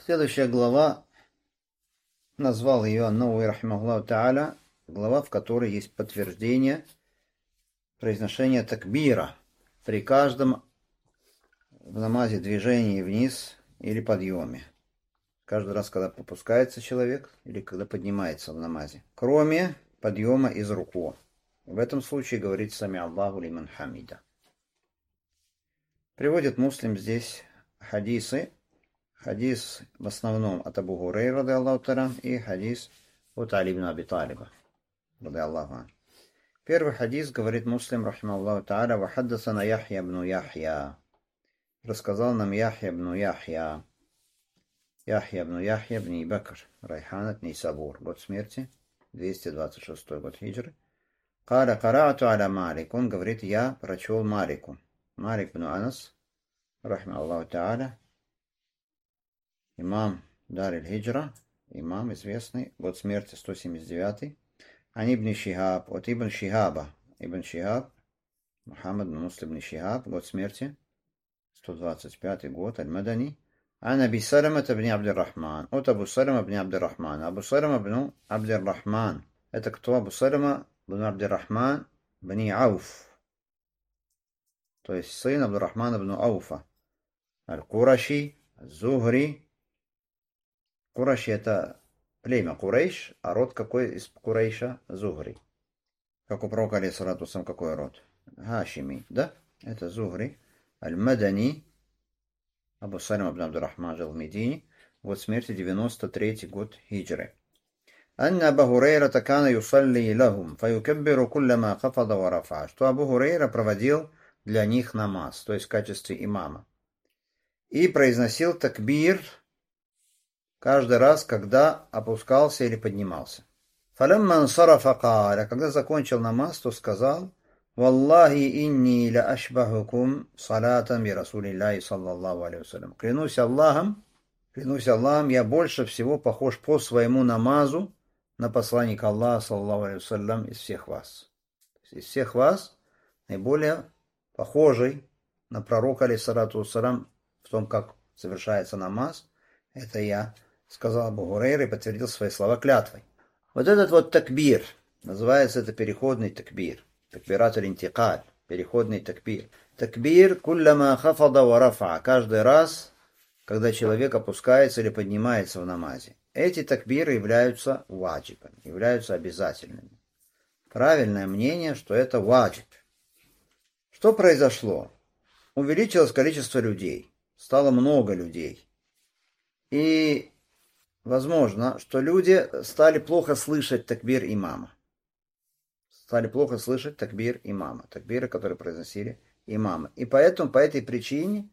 Следующая глава, назвал ее Ан-Навави рахимахуллаху тааля, глава, в которой есть подтверждение произношения такбира при каждом в намазе движении вниз или подъеме. Каждый раз, когда попускается человек или когда поднимается в намазе. Кроме подъема из руку. В этом случае говорит «Сами Аллаху лиман хамида». Приводит Муслим здесь хадисы. Хадис в основном от Абу Хурейры, ради Аллаху та'аля, и хадис от Али ибн Аби Талиба, ради Аллаху ан. Первый хадис говорит Муслим, рахимахуллаху та'аля, «Вахаддасана Яхья ибн Яхья». Рассказал нам Яхья ибн Яхья. Яхья ибн Бакр, Райханат Нейсабур. Год смерти, 226 год хиджры. Каля караату аля Малик. Он говорит, я прочел Малику. Малик ибн Анас, рахимахуллаху та'аля, имам Дар аль-Хиджра, имам известный, год смерти 179. Ан ибн Шихаб, от ибн Шихаба. Ибн Шихаб, Мухаммад ибн Муслим ибн Шихаб, год смерти 125 год, аль-Мадани. Ан Аби Салама ибн Абдир-Рахман. От Абу Салама ибн Абдир-Рахман. Абу Салама ибн Абдир-Рахман. Это кто? Абу Салама ибн Абдир-Рахман бни Ауф. То есть сын Абдир-Рахмана ибн Ауфа. Аль-Кураши, Зухри. Кураши — это племя Курейш, а род какой из Курейша? Зухри. Как у пророка, алейхиссалату вассалам, какой род? Хашими, да? Это Зухри. Аль-Мадани. Абу Салим ибн Абдир-Рахман жил в Медине. Год смерти 93 год хиджры. Анна Абу Хурейра кана юсалли лахум, фаюкаббиру куллама хафада ва рафа. Что Абу Хурейра проводил для них намаз, то есть в качестве имама. И произносил такбир каждый раз, когда опускался или поднимался. Фалямма ансарафа каля, когда закончил намаз, то сказал: «Валлахи инни ля ашбахукум салатан би Расулиллахи саллаллаху алейхи вассалям». Клянусь Аллахом, я больше всего похож по своему намазу на посланника Аллаха саллаллаху алейхи вассалям из всех вас. Из всех вас наиболее похожий на пророка, алейхиссалату вассалям, в том, как совершается намаз, это я, сказал Абу Хурейра и подтвердил свои слова клятвой. Вот этот вот такбир, называется это переходный такбир. Такбират аль-интикаль, переходный такбир. Такбир кулляма хафада ва рафа, каждый раз, когда человек опускается или поднимается в намазе. Эти такбиры являются ваджибами, являются обязательными. Правильное мнение, что это ваджиб. Что произошло? Увеличилось количество людей, стало много людей. И возможно, что люди стали плохо слышать такбир имама. Такбиры, которые произносили имамы. И поэтому, по этой причине,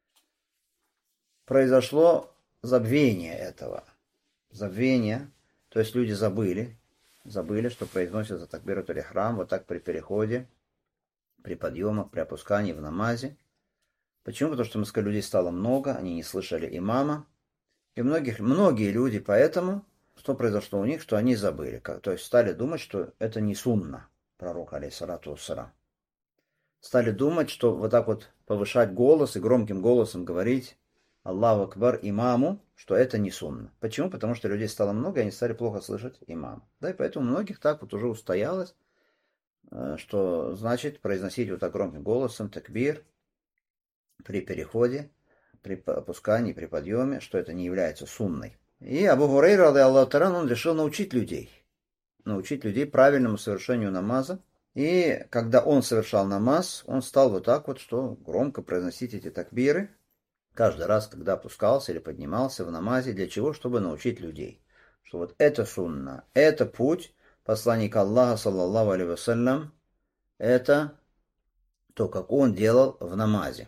произошло забвение этого. Забвение, то есть люди забыли, что произносится такбират аль-ихрам вот так при переходе, при подъемах, при опускании в намазе. Почему? Потому что мы сказали, людей стало много, они не слышали имама. И многие люди поэтому, что произошло у них, что они забыли. То есть стали думать, что это не сунна пророка, алейхиссалату вассалам. Стали думать, что вот так вот повышать голос и громким голосом говорить Аллаху Акбар имаму, что это не сунна. Почему? Потому что людей стало много, и они стали плохо слышать имама. Да, и поэтому многих так вот уже устоялось, что значит произносить вот так громким голосом такбир при переходе, при опускании, при подъеме, что это не является сунной. И Абу Хурейра, ради Аллаху та'аля, он решил научить людей правильному совершению намаза. И когда он совершал намаз, он стал вот так вот, что громко произносить эти такбиры каждый раз, когда опускался или поднимался в намазе. Для чего? Чтобы научить людей, что вот это сунна, это путь посланника Аллаха, саллаллаху алейхи вассалям, это то, как он делал в намазе.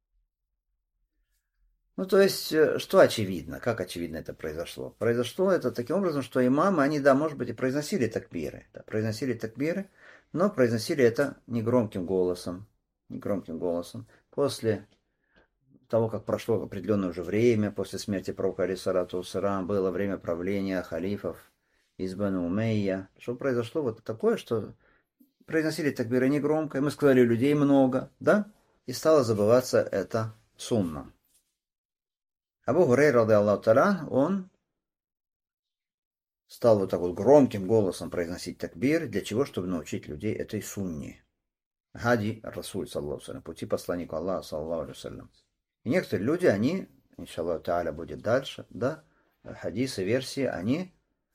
Ну, то есть, что очевидно? Как очевидно это произошло? Произошло это таким образом, что имамы, они, да, может быть, и произносили такбиры, но произносили это негромким голосом. После того, как прошло определенное уже время, после смерти пророка, алейхиссалату вассалам, было время правления халифов из Бану Умейя. Что произошло вот такое, что произносили такбиры негромко, и мы сказали, людей много, да? И стало забываться это сунна. Абу Хурайра, ради Аллаху та'аля, он стал вот так вот громким голосом произносить такбир. Для чего? Чтобы научить людей этой сунне. Хади Расуль, саллаллаху алейхи, пути посланника Аллаха, саллаллаху алейхи. И некоторые люди, они, иншаллаху та'аля, будет дальше, да, хадисы, версии, они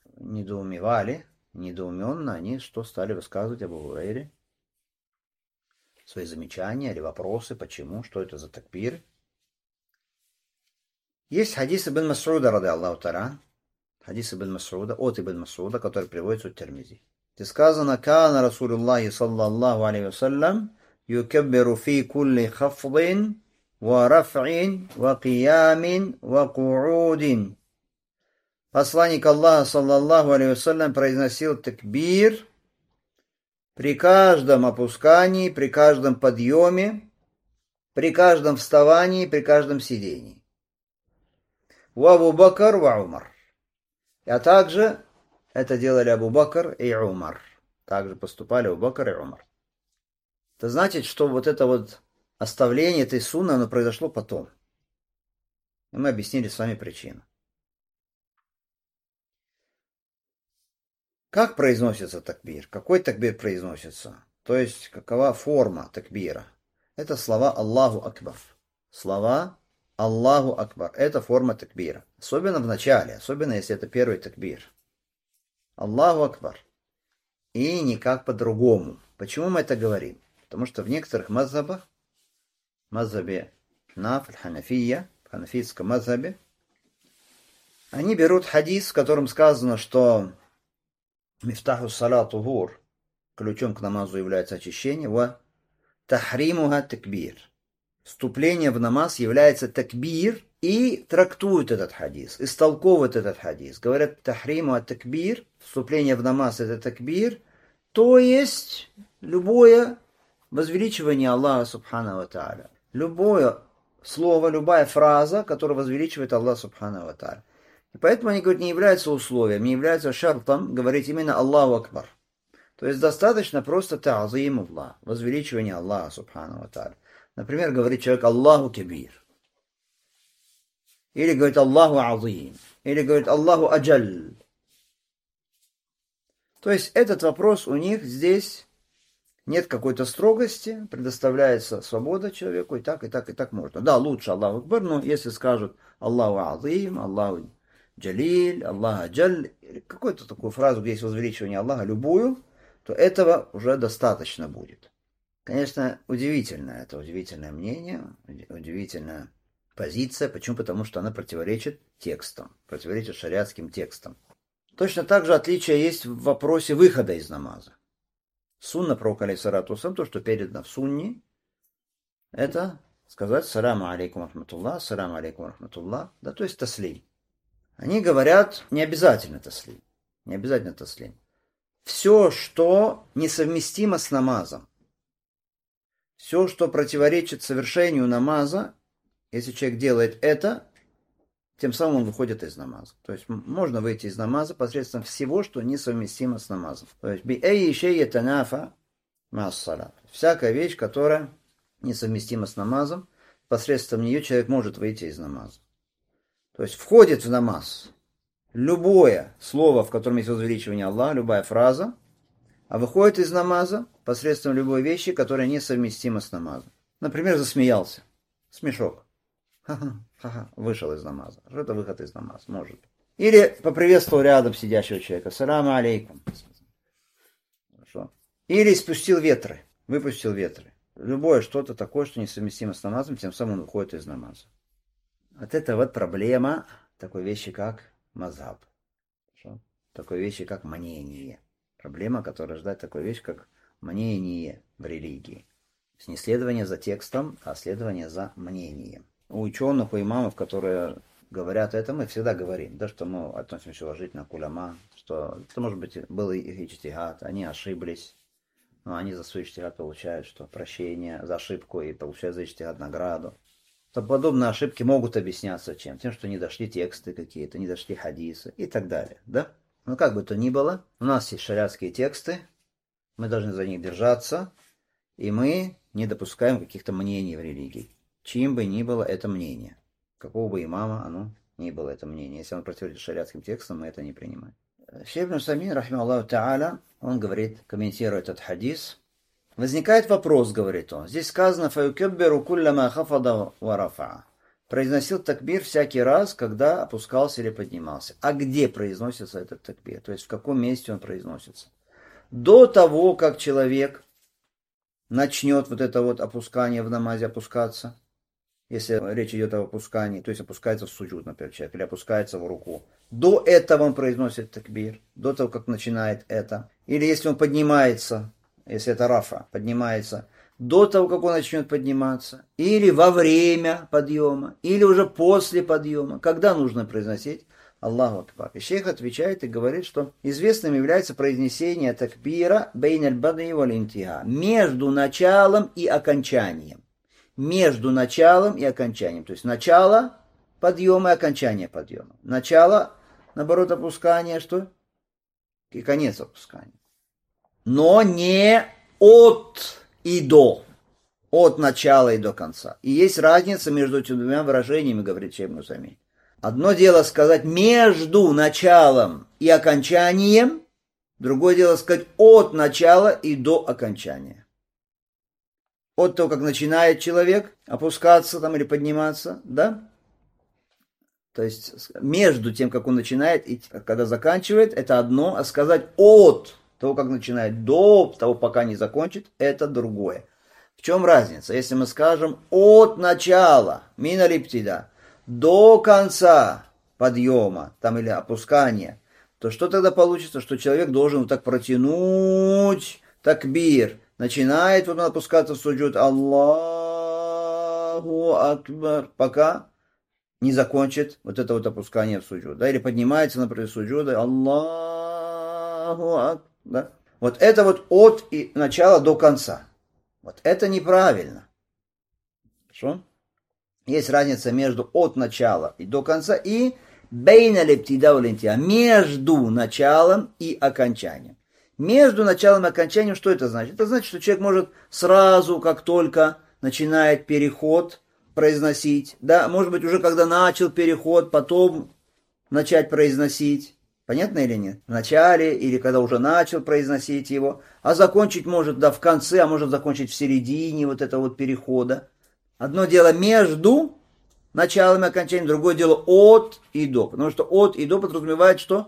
недоуменно, они что стали высказывать Абу Хурайре? Свои замечания или вопросы, почему, что это за такбир. Есть хадис Ибн Мас'уда, ради Аллаху та'аля, хадис Ибн Мас'уда, от Ибн Мас'уда, который приводится от Тирмизи. Где сказано: «Кана Расулуллахи саллаллаху алейхи вассалям юкаббиру фи кулли хафдин ва раф'ин ва киямин ва ку'удин». Посланник Аллаха саллаллаху алейхи вассалям произносил такбир при каждом опускании, при каждом подъеме, при каждом вставании, при каждом сидении. Ва Абу Бакр ва Умар. А также это делали Абу Бакр и Умар. Также поступали Абу Бакр и Умар. Это значит, что вот это вот оставление этой сунны, оно произошло потом. И мы объяснили с вами причину. Как произносится такбир? Какой такбир произносится? То есть, какова форма такбира? Это слова Аллаху Акбар. Слова Аллаху Акбар. Это форма такбира. Особенно в начале, особенно если это первый такбир. Аллаху Акбар. И никак по-другому. Почему мы это говорим? Потому что в некоторых мазхабах, мазхабе Ханаф, Ханафия, в ханафитском мазхабе, они берут хадис, в котором сказано, что мифтаху салату гур, ключом к намазу является очищение, ва тахримуха такбир. Вступление в намаз является такбир, и трактуют этот хадис, истолковывают этот хадис. Говорят, тахримуха такбир, вступление в намаз это такбир, то есть любое возвеличивание Аллаха субхану ва тааля. Любое слово, любая фраза, которая возвеличивает Аллаха субхану ва тааля. И поэтому они говорят, не является условием, не является шартом говорить именно Аллаху Акбар. То есть достаточно просто та'зим Аллах, возвеличивание Аллаха субхану ва тааля. Например, говорит человек Аллаху Кабир. Или говорит Аллаху Азим. Или говорит Аллаху Аджаль. То есть этот вопрос у них здесь нет какой-то строгости, предоставляется свобода человеку, и так можно. Да, лучше Аллаху Акбар, но если скажут Аллаху Азим, Аллаху Джалиль, Аллах Аджаль, какую-то такую фразу, где есть возвеличивание Аллаха, любую, то этого уже достаточно будет. Конечно, удивительное мнение, удивительная позиция. Почему? Потому что она противоречит текстам, противоречит шариатским текстам. Точно так же отличие есть в вопросе выхода из намаза. Сунна пророка алейхиссалату вассалям, то, что передано в сунне, это сказать саламу алейкум рахматуллах, саламу алейкум рахматуллах, да, то есть таслим. Они говорят, не обязательно таслим. Все, что несовместимо с намазом, все, что противоречит совершению намаза, если человек делает это, тем самым он выходит из намаза. То есть можно выйти из намаза посредством всего, что несовместимо с намазом. То есть всякая вещь, которая несовместима с намазом, посредством нее человек может выйти из намаза. То есть входит в намаз любое слово, в котором есть возвеличивание Аллаха, любая фраза, а выходит из намаза посредством любой вещи, которая несовместима с намазом. Например, засмеялся. Смешок. Ха-ха, вышел из намаза. Что это выход из намаза? Может. Или поприветствовал рядом сидящего человека. Саламу алейкум. Хорошо. Или спустил ветры. Выпустил ветры. Любое что-то такое, что несовместимо с намазом, тем самым он выходит из намаза. Вот это вот проблема такой вещи, как мазхаб. Такой вещи, как мнение. Проблема, которая рождает такую вещь, как мнение в религии. То есть не следование за текстом, а следование за мнением. У ученых, у имамов, которые говорят это, мы всегда говорим, да, что мы относимся уважительно к уляма, что это, может быть, был их иджтигад, они ошиблись, но они за свой иджтигад получают что прощение за ошибку и получают за иджтигад награду. То подобные ошибки могут объясняться чем? Тем, что не дошли тексты какие-то, не дошли хадисы и так далее, да? Но как бы то ни было, у нас есть шариатские тексты, мы должны за них держаться, и мы не допускаем каких-то мнений в религии, чьим бы ни было это мнение. Какого бы имама оно ни было, это мнение. Если он противоречит шариатским текстам, мы это не принимаем. Шейх ибн Усаймин, рахимахуллаху та'аля, он говорит, комментируя этот хадис, возникает вопрос, говорит он. Здесь сказано «Фаюкебберу кулляма хафада ва рафаа». Произносил такбир всякий раз, когда опускался или поднимался. А где произносится этот такбир? То есть в каком месте он произносится? До того, как человек начнет вот это вот опускание в намазе опускаться, если речь идет об опускании, то есть опускается в суджуд, например, человек, или опускается в руку. До этого он произносит такбир, до того, как начинает это. Или если он поднимается, если это рафа, поднимается, до того, как он начнет подниматься, или во время подъема, или уже после подъема, когда нужно произносить Аллаху Акбар. И шейх отвечает и говорит, что известным является произнесение такбира бейн аль-бадни валь-интиха, между началом и окончанием. Между началом и окончанием. То есть начало подъема и окончание подъема. Начало, наоборот, опускания, что? И конец опускания. Но не от и до. От начала и до конца. И есть разница между этими двумя выражениями, говорит шейх ибн Усаймин. Одно дело сказать между началом и окончанием, другое дело сказать от начала и до окончания. От того, как начинает человек опускаться там или подниматься, да? То есть между тем, как он начинает и когда заканчивает, это одно, а сказать от того, как начинает, до того, пока не закончит, это другое. В чем разница? Если мы скажем от начала, мина липтида, до конца подъема там, или опускания, то что тогда получится? Что человек должен вот так протянуть такбир. Начинает вот он опускаться в суджуд Аллаху Акбар, пока не закончит вот это вот опускание в суджуд. Да? Или поднимается, например, суджуда Аллаху Акбар. Да? Вот это вот от и начала до конца. Вот это неправильно. Хорошо? Есть разница между от начала и до конца и бейна лептида улентия, между началом и окончанием. Между началом и окончанием что это значит? Это значит, что человек может сразу, как только начинает переход, произносить. Да, может быть, уже когда начал переход, потом начать произносить. Понятно или нет? В начале или когда уже начал произносить его. А закончить может, да, в конце, а может закончить в середине вот этого вот перехода. Одно дело между началом и окончанием, другое дело от и до. Потому что от и до подразумевает, что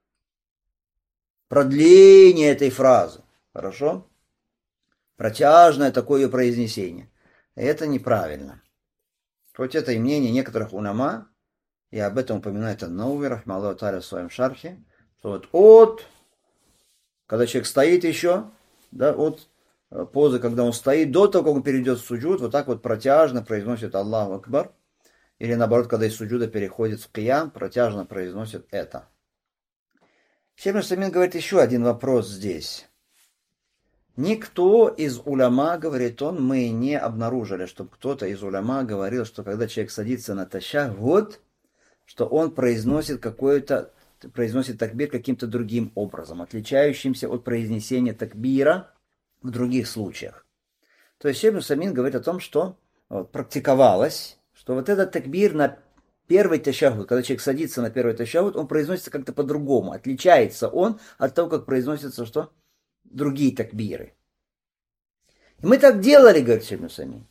продление этой фразы. Хорошо? Протяжное такое ее произнесение. Это неправильно. Хоть это и мнение некоторых уляма, и об этом упоминает Ан-Науви, рахмаллаху тааля, в своем шархе, что вот от, когда человек стоит еще, да, от позы, когда он стоит, до того, как он перейдет в суджуд, вот так вот протяжно произносит Аллаху Акбар, или наоборот, когда из суджуда переходит в киям, протяжно произносит это. Шейх ибн Усаймин говорит еще один вопрос здесь. Никто из уляма, говорит он, мы не обнаружили, чтобы кто-то из уляма говорил, что когда человек садится на ташаххуд, что он произносит такбир каким-то другим образом, отличающимся от произнесения такбира в других случаях. То есть шейх ибн Усаймин говорит о том, что практиковалось, что вот этот такбир на первый ташаххуд, когда человек садится на первый ташаххуд, он произносится как-то по-другому, отличается он от того, как произносятся что? Другие такбиры. И мы так делали, говорит шейх ибн Усаймин.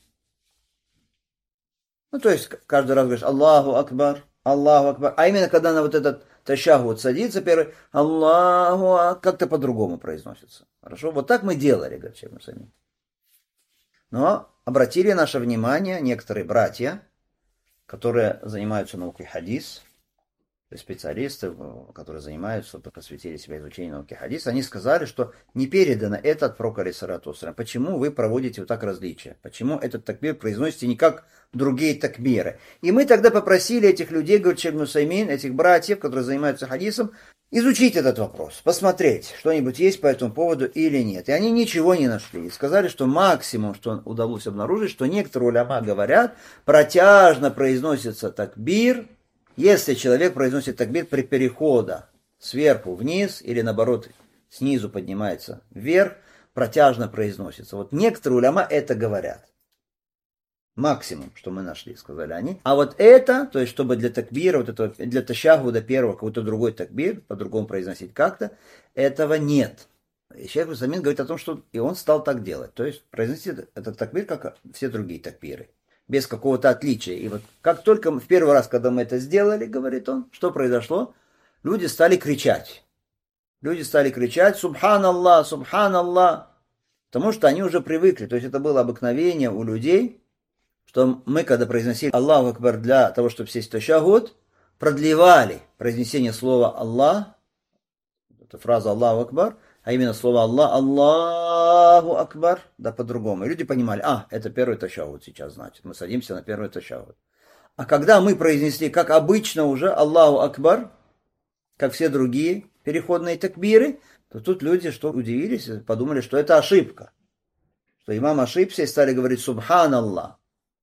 Ну, то есть, каждый раз говоришь Аллаху Акбар, Аллаху Акбар. А именно, когда на вот этот ташаххуд садится первый, Аллаху Акбар, как-то по-другому произносится. Хорошо? Вот так мы делали, говорит шейх ибн Усаймин. Но обратили наше внимание некоторые братья, которые занимаются наукой хадис, специалисты, которые занимаются, посвятили себя изучению науки хадиса, они сказали, что не передано это от пророка алейхиссалату вассалям. Почему вы проводите вот так различия? Почему этот такбир произносите не как другие такбиры? И мы тогда попросили этих людей, говорит шейх ибн Усаймин, этих братьев, которые занимаются хадисом, изучить этот вопрос, посмотреть, что-нибудь есть по этому поводу или нет. И они ничего не нашли. И сказали, что максимум, что удалось обнаружить, что некоторые уляма говорят, протяжно произносится такбир, если человек произносит такбир при переходе сверху вниз или наоборот снизу поднимается вверх, протяжно произносится. Вот некоторые уляма это говорят. Максимум, что мы нашли, сказали они. А вот это, то есть, чтобы для такбира, вот этого, для ташахуда первого, какой-то другой такбир, по-другому произносить как-то, этого нет. И шейх Усамин говорит о том, что и он стал так делать. То есть, произносить этот такбир, как все другие такбиры. Без какого-то отличия. И вот как только в первый раз, когда мы это сделали, говорит он, что произошло? Люди стали кричать. Люди стали кричать «Субханаллах! Субханаллах!», потому что они уже привыкли. То есть, это было обыкновение у людей, что мы, когда произносили Аллаху Акбар для того, чтобы сесть в ташахуд, продлевали произнесение слова Аллах, это фраза Аллаху Акбар, а именно слово Аллах, Аллаху Акбар, да по-другому. И люди понимали, это первый ташахуд сейчас, значит, мы садимся на первый ташахуд. А когда мы произнесли, как обычно уже, Аллаху Акбар, как все другие переходные такбиры, то тут люди что удивились, подумали, что это ошибка. Что имам ошибся и стали говорить Субханаллах.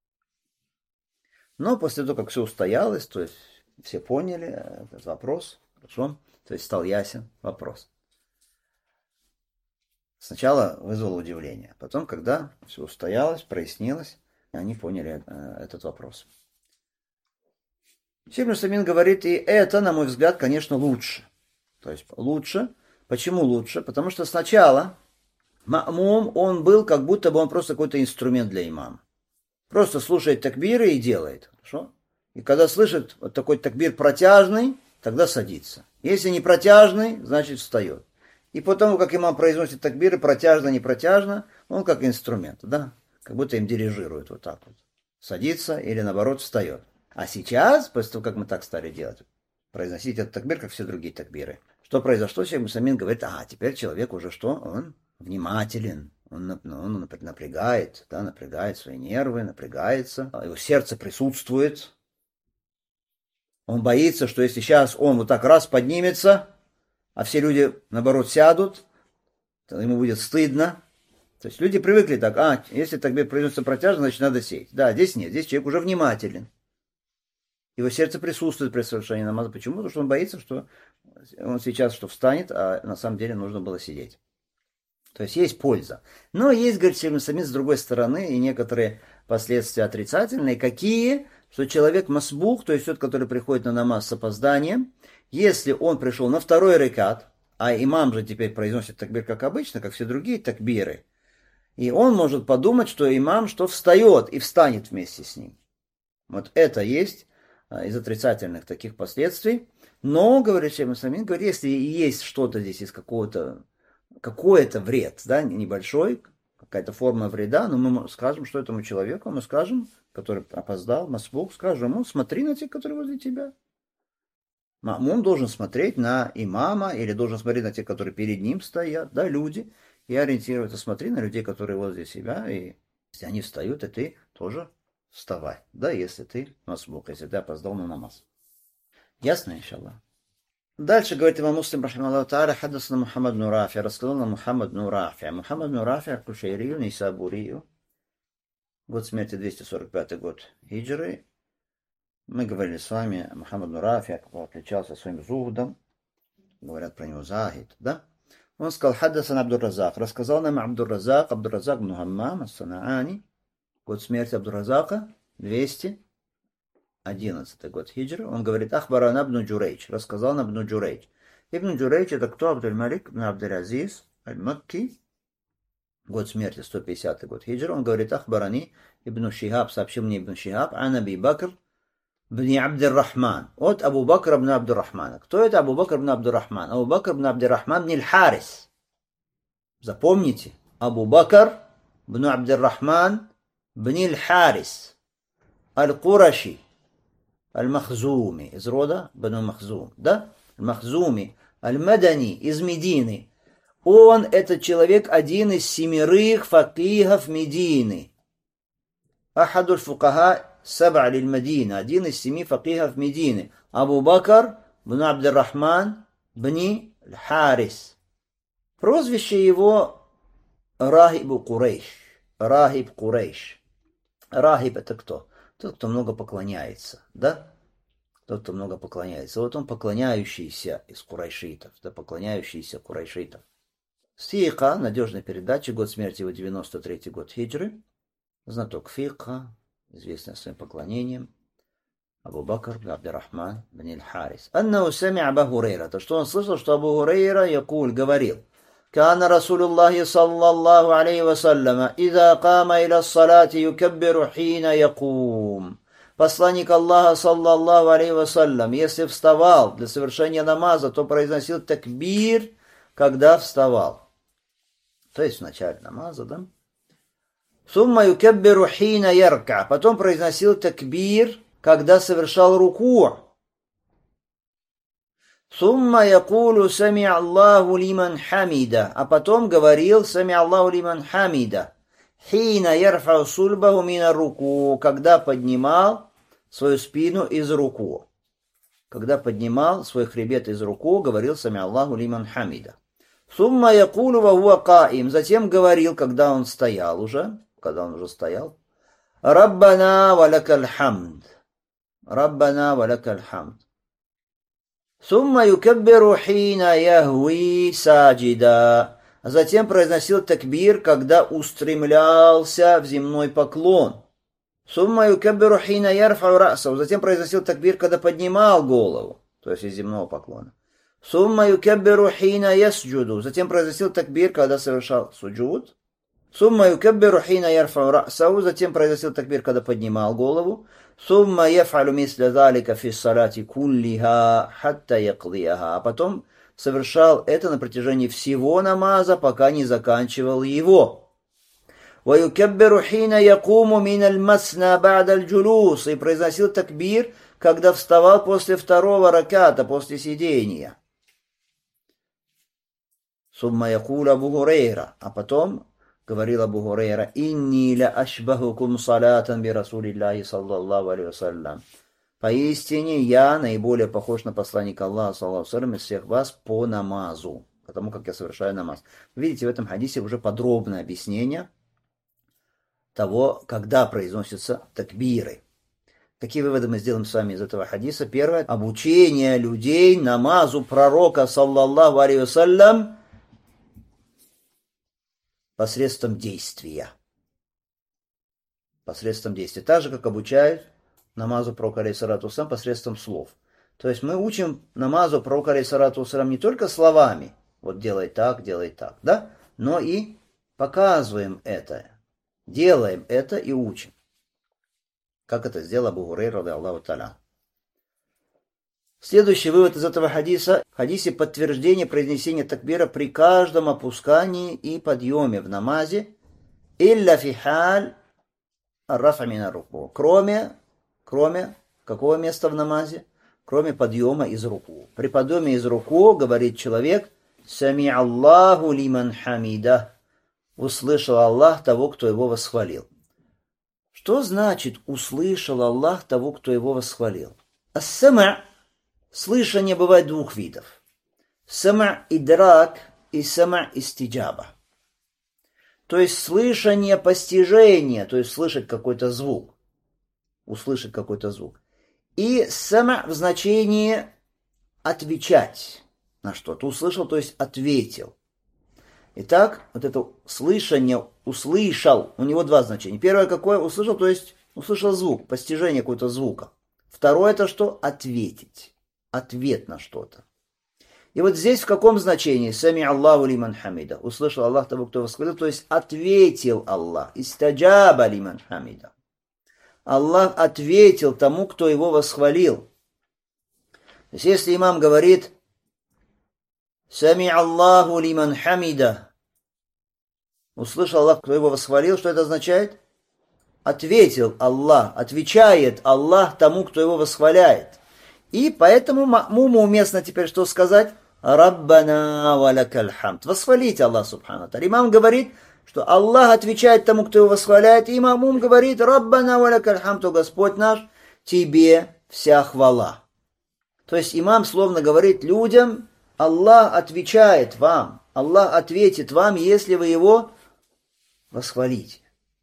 Но после того, как все устоялось, то есть все поняли этот вопрос, хорошо, то есть стал ясен вопрос. Сначала вызвало удивление, потом, когда все устоялось, прояснилось, они поняли этот вопрос. Шейх Усамин говорит, и это, на мой взгляд, конечно, лучше. То есть лучше. Почему лучше? Потому что сначала ма'мум, он был, как будто бы он просто какой-то инструмент для имама. Просто слушает такбиры и делает. Хорошо? И когда слышит вот такой такбир протяжный, тогда садится. Если не протяжный, значит встает. И потому, как имам произносит такбиры, протяжно, не протяжно, он как инструмент, да? Как будто им дирижирует вот так вот. Садится или наоборот встает. А сейчас, после того, как мы так стали делать, произносить этот такбир, как все другие такбиры, что произошло? Шейх Усамин говорит, теперь человек уже что? Он внимателен. Он напрягает, да, напрягает свои нервы, напрягается, его сердце присутствует. Он боится, что если сейчас он вот так раз поднимется, а все люди, наоборот, сядут, то ему будет стыдно. То есть люди привыкли так, если такбир произносится протяжно, значит надо сесть. Да, здесь нет, здесь человек уже внимателен. Его сердце присутствует при совершении намаза. Почему? Потому что он боится, что он сейчас встанет, а на самом деле нужно было сидеть. То есть есть польза. Но есть, говорит Шейх Усамин, с другой стороны, и некоторые последствия отрицательные. Какие? Что человек масбух, то есть тот, который приходит на намаз с опозданием, если он пришел на второй рекат, а имам же теперь произносит такбир как обычно, как все другие такбиры, и он может подумать, что имам встает и встанет вместе с ним. Вот это есть из отрицательных таких последствий. Но, говорит Шейх Усамин, говорит, если есть что-то здесь из какой-то вред, да, небольшой, какая-то форма вреда, но мы скажем, что этому человеку, мы скажем, который опоздал, масбук, скажем ему, смотри на тех, которые возле тебя. Он должен смотреть на имама или должен смотреть на тех, которые перед ним стоят, да, люди, и ориентироваться, смотри на людей, которые возле себя, и если они встают, и ты тоже вставай, да, если ты масбук, если ты опоздал на намаз. Ясно, иншаллах? Дальше говорит имам Муслим, рахимахуллаху тааля, хаддасана Мухаммад бн Рафи, рассказал нам Мухаммад бн Рафи. Мухаммад бн Рафи, Кушайрию, Нейсабурию, год смерти 245 год хиджры. Мы говорили с вами, Мухаммад бн Рафи отличался своим зухдом, говорят про него захид, да? Он сказал, хаддасан Абдур-Разак, рассказал нам Абдур-Разак бн Хаммам, ас-Санаани, год смерти Абдур-Разака, 211 год хиджры. Он говорит, ахбарана ибн Джурейч, рассказал нам ибн Джурейч. Ибн Джурейч это кто? Абдуль-Малик ибн Абдуль-Азиз аль-Макки, год смерти 150 год хиджры. Он говорит, ахбарани ибн Шихаб, сообщил мне ибн Шихаб, ан Аби Бакр бн Абдир-Рахман, от Абу Бакра бн Абдир-Рахмана. Кто это Абу Бакр бн Абдир-Рахман? Абу Бакр бн Абдир-Рахман бн Аль-Харис. Запомните, Абу Бакр бн Абдир-Рахман бн Аль-Харис Аль-Кураши Аль-Махзуми, из рода Бану Махзум, да? Аль-Махзуми, Аль-Мадани, из Медины. Он, этот человек, один из 7 факихов Медины. Ахадуль фукаха саб'a лиль-Мадина, один из 7 факихов Медины. Абу Бакр бн Абдир-Рахман бн Аль-Харис. Прозвище его Рахибу Курейш. Рахиб Курейш. Рахиб это кто? Тот, кто много поклоняется, да? Тот, кто много поклоняется. Вот он поклоняющийся из курайшитов, да, поклоняющийся курайшитов. Сфиха, надежная передача, год смерти его 93 год хиджры. Знаток фикха, известный своим поклонением, Абу Бакр Абдуррахман бн аль-Харис. Аннаху сами'а Абу Хурейра. То, что он слышал, что Абу Хурейра говорил: كان رسول الله صلى الله عليه وسلم إذا قام إلى الصلاة يكبر حين يقوم. Посланник Аллаха, саллаллаху алейхи вассалям, если вставал для совершения намаза, то произносил такбир, когда вставал. То есть в начале намаза, да? Сумма юкаббиру хина ярка. Потом произносил такбир, когда совершал руку. Сумма якулу сами Аллаху лиман хамида. А потом говорил сами Аллаху лиман хамида. Хина ярфау сульбаху мина руку. Когда поднимал свою спину из руку. Когда поднимал свой хребет из руку, говорил сами Аллаху лиман хамида. Сумма якулу ва хуа каим. Затем говорил, когда он уже стоял. Раббана ва лакаль хамд. Раббана ва лакаль хамд. Сумма юкаббиру хина яхви саджида. Затем произносил такбир, когда устремлялся в земной поклон. Сумма юкаббиру хина ярфау расау. Затем произносил такбир, когда поднимал голову, то есть из земного поклона. Сумма юкаббиру хина ясджуду. Затем произносил такбир, когда совершал суджуд. Сумма юкаббиру хина ярфау расау. Затем произносил такбир, когда поднимал голову. Сумма яфалю мисля залика фи салати куллиха хатта яклияха. А потом совершал это на протяжении всего намаза, пока не заканчивал его. Ва юкаббиру хина якуму миналь масна ба'даль джулус. И произносил такбир, когда вставал после второго раката, после сидения. Сумма якул Абу Хурейра. А потом говорил Абу Хурейра: «Инни ла ашбахукум салатан би Расулиллахи саллаллаху алейхи вассалям». Поистине я наиболее похож на посланника Аллаха саллаллаху алейхи вассалям из всех вас по намазу, потому как я совершаю намаз. Вы видите в этом хадисе уже подробное объяснение того, когда произносятся такбиры. Какие выводы мы сделаем с вами из этого хадиса? Первое. Обучение людей намазу пророка саллаллаху алейхи вассалям посредством действия. Посредством действия. Так же, как обучают намазу пророка алейхиссалату вассалям посредством слов. То есть мы учим намазу пророка алейхиссалату вассалям не только словами, вот делай так, да, но и показываем это, делаем это и учим. Как это сделал Абу Хурейра радийаллаху та'аля. Следующий вывод из этого хадиса. В хадисе подтверждение произнесения такбира при каждом опускании и подъеме в намазе. Илля фи халь ар-раф'а мина руку. Кроме какого места в намазе? Кроме подъема из руку. При подъеме из руку говорит человек: «Сами Аллаху лиман хамида». Услышал Аллах того, кто его восхвалил. Что значит услышал Аллах того, кто его восхвалил? Ас-сама'. Слышание бывает двух видов. Сама' идрак и сама' истиджаба. То есть слышание постижения, то есть слышать какой-то звук. Услышать какой-то звук. И сама' в значении отвечать на что-то. Услышал, то есть ответил. Итак, вот это слышание, услышал, у него два значения. Первое какое? Услышал, то есть услышал звук, постижение какого-то звука. Второе это что? Ответить. Ответ на что-то. И вот здесь в каком значении? Сами Аллаху лиман хамида. Услышал Аллах того, кто восхвалил, то есть ответил Аллах. Истаджаба лиман хамида. Аллах ответил тому, кто его восхвалил. То есть если имам говорит Сами Аллаху лиман хамида, услышал Аллах, кто его восхвалил, что это означает? Ответил Аллах, отвечает Аллах тому, кто его восхваляет. И поэтому ма'муму уместно теперь что сказать? Раббана ва лакаль хамд. Восхвалить Аллах субхану тааля. Имам говорит, что Аллах отвечает тому, кто его восхваляет, и ма'мум говорит: Раббана ва лакаль хамд, о Господь наш, тебе вся хвала. То есть имам словно говорит людям: Аллах отвечает вам, Аллах ответит вам, если вы его восхвалите.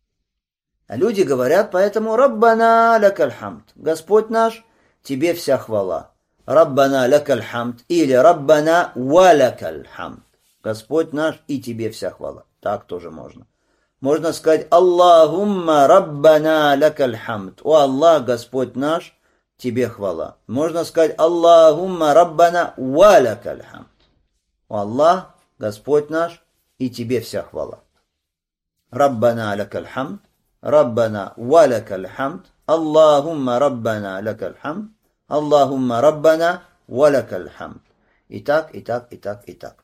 А люди говорят поэтому: Раббана лакаль хамд, Господь наш, тебе вся хвала. Раббана лакаль хамд или Раббана ва лакаль хамд. Господь наш, и тебе вся хвала. Так тоже можно. Можно сказать Аллахумма Раббана лакаль хамд. О Аллах, Господь наш, Тебе хвала. Можно сказать Аллахумма Раббана ва лакаль хамд. О Аллах, Господь наш, и Тебе вся хвала. Раббана лакаль хамд. Раббана ва лакаль хамд. Аллахумма Раббана лакаль хамд. Аллахумма Раббана ва лакаль хамд. И так, и так, и так, и так.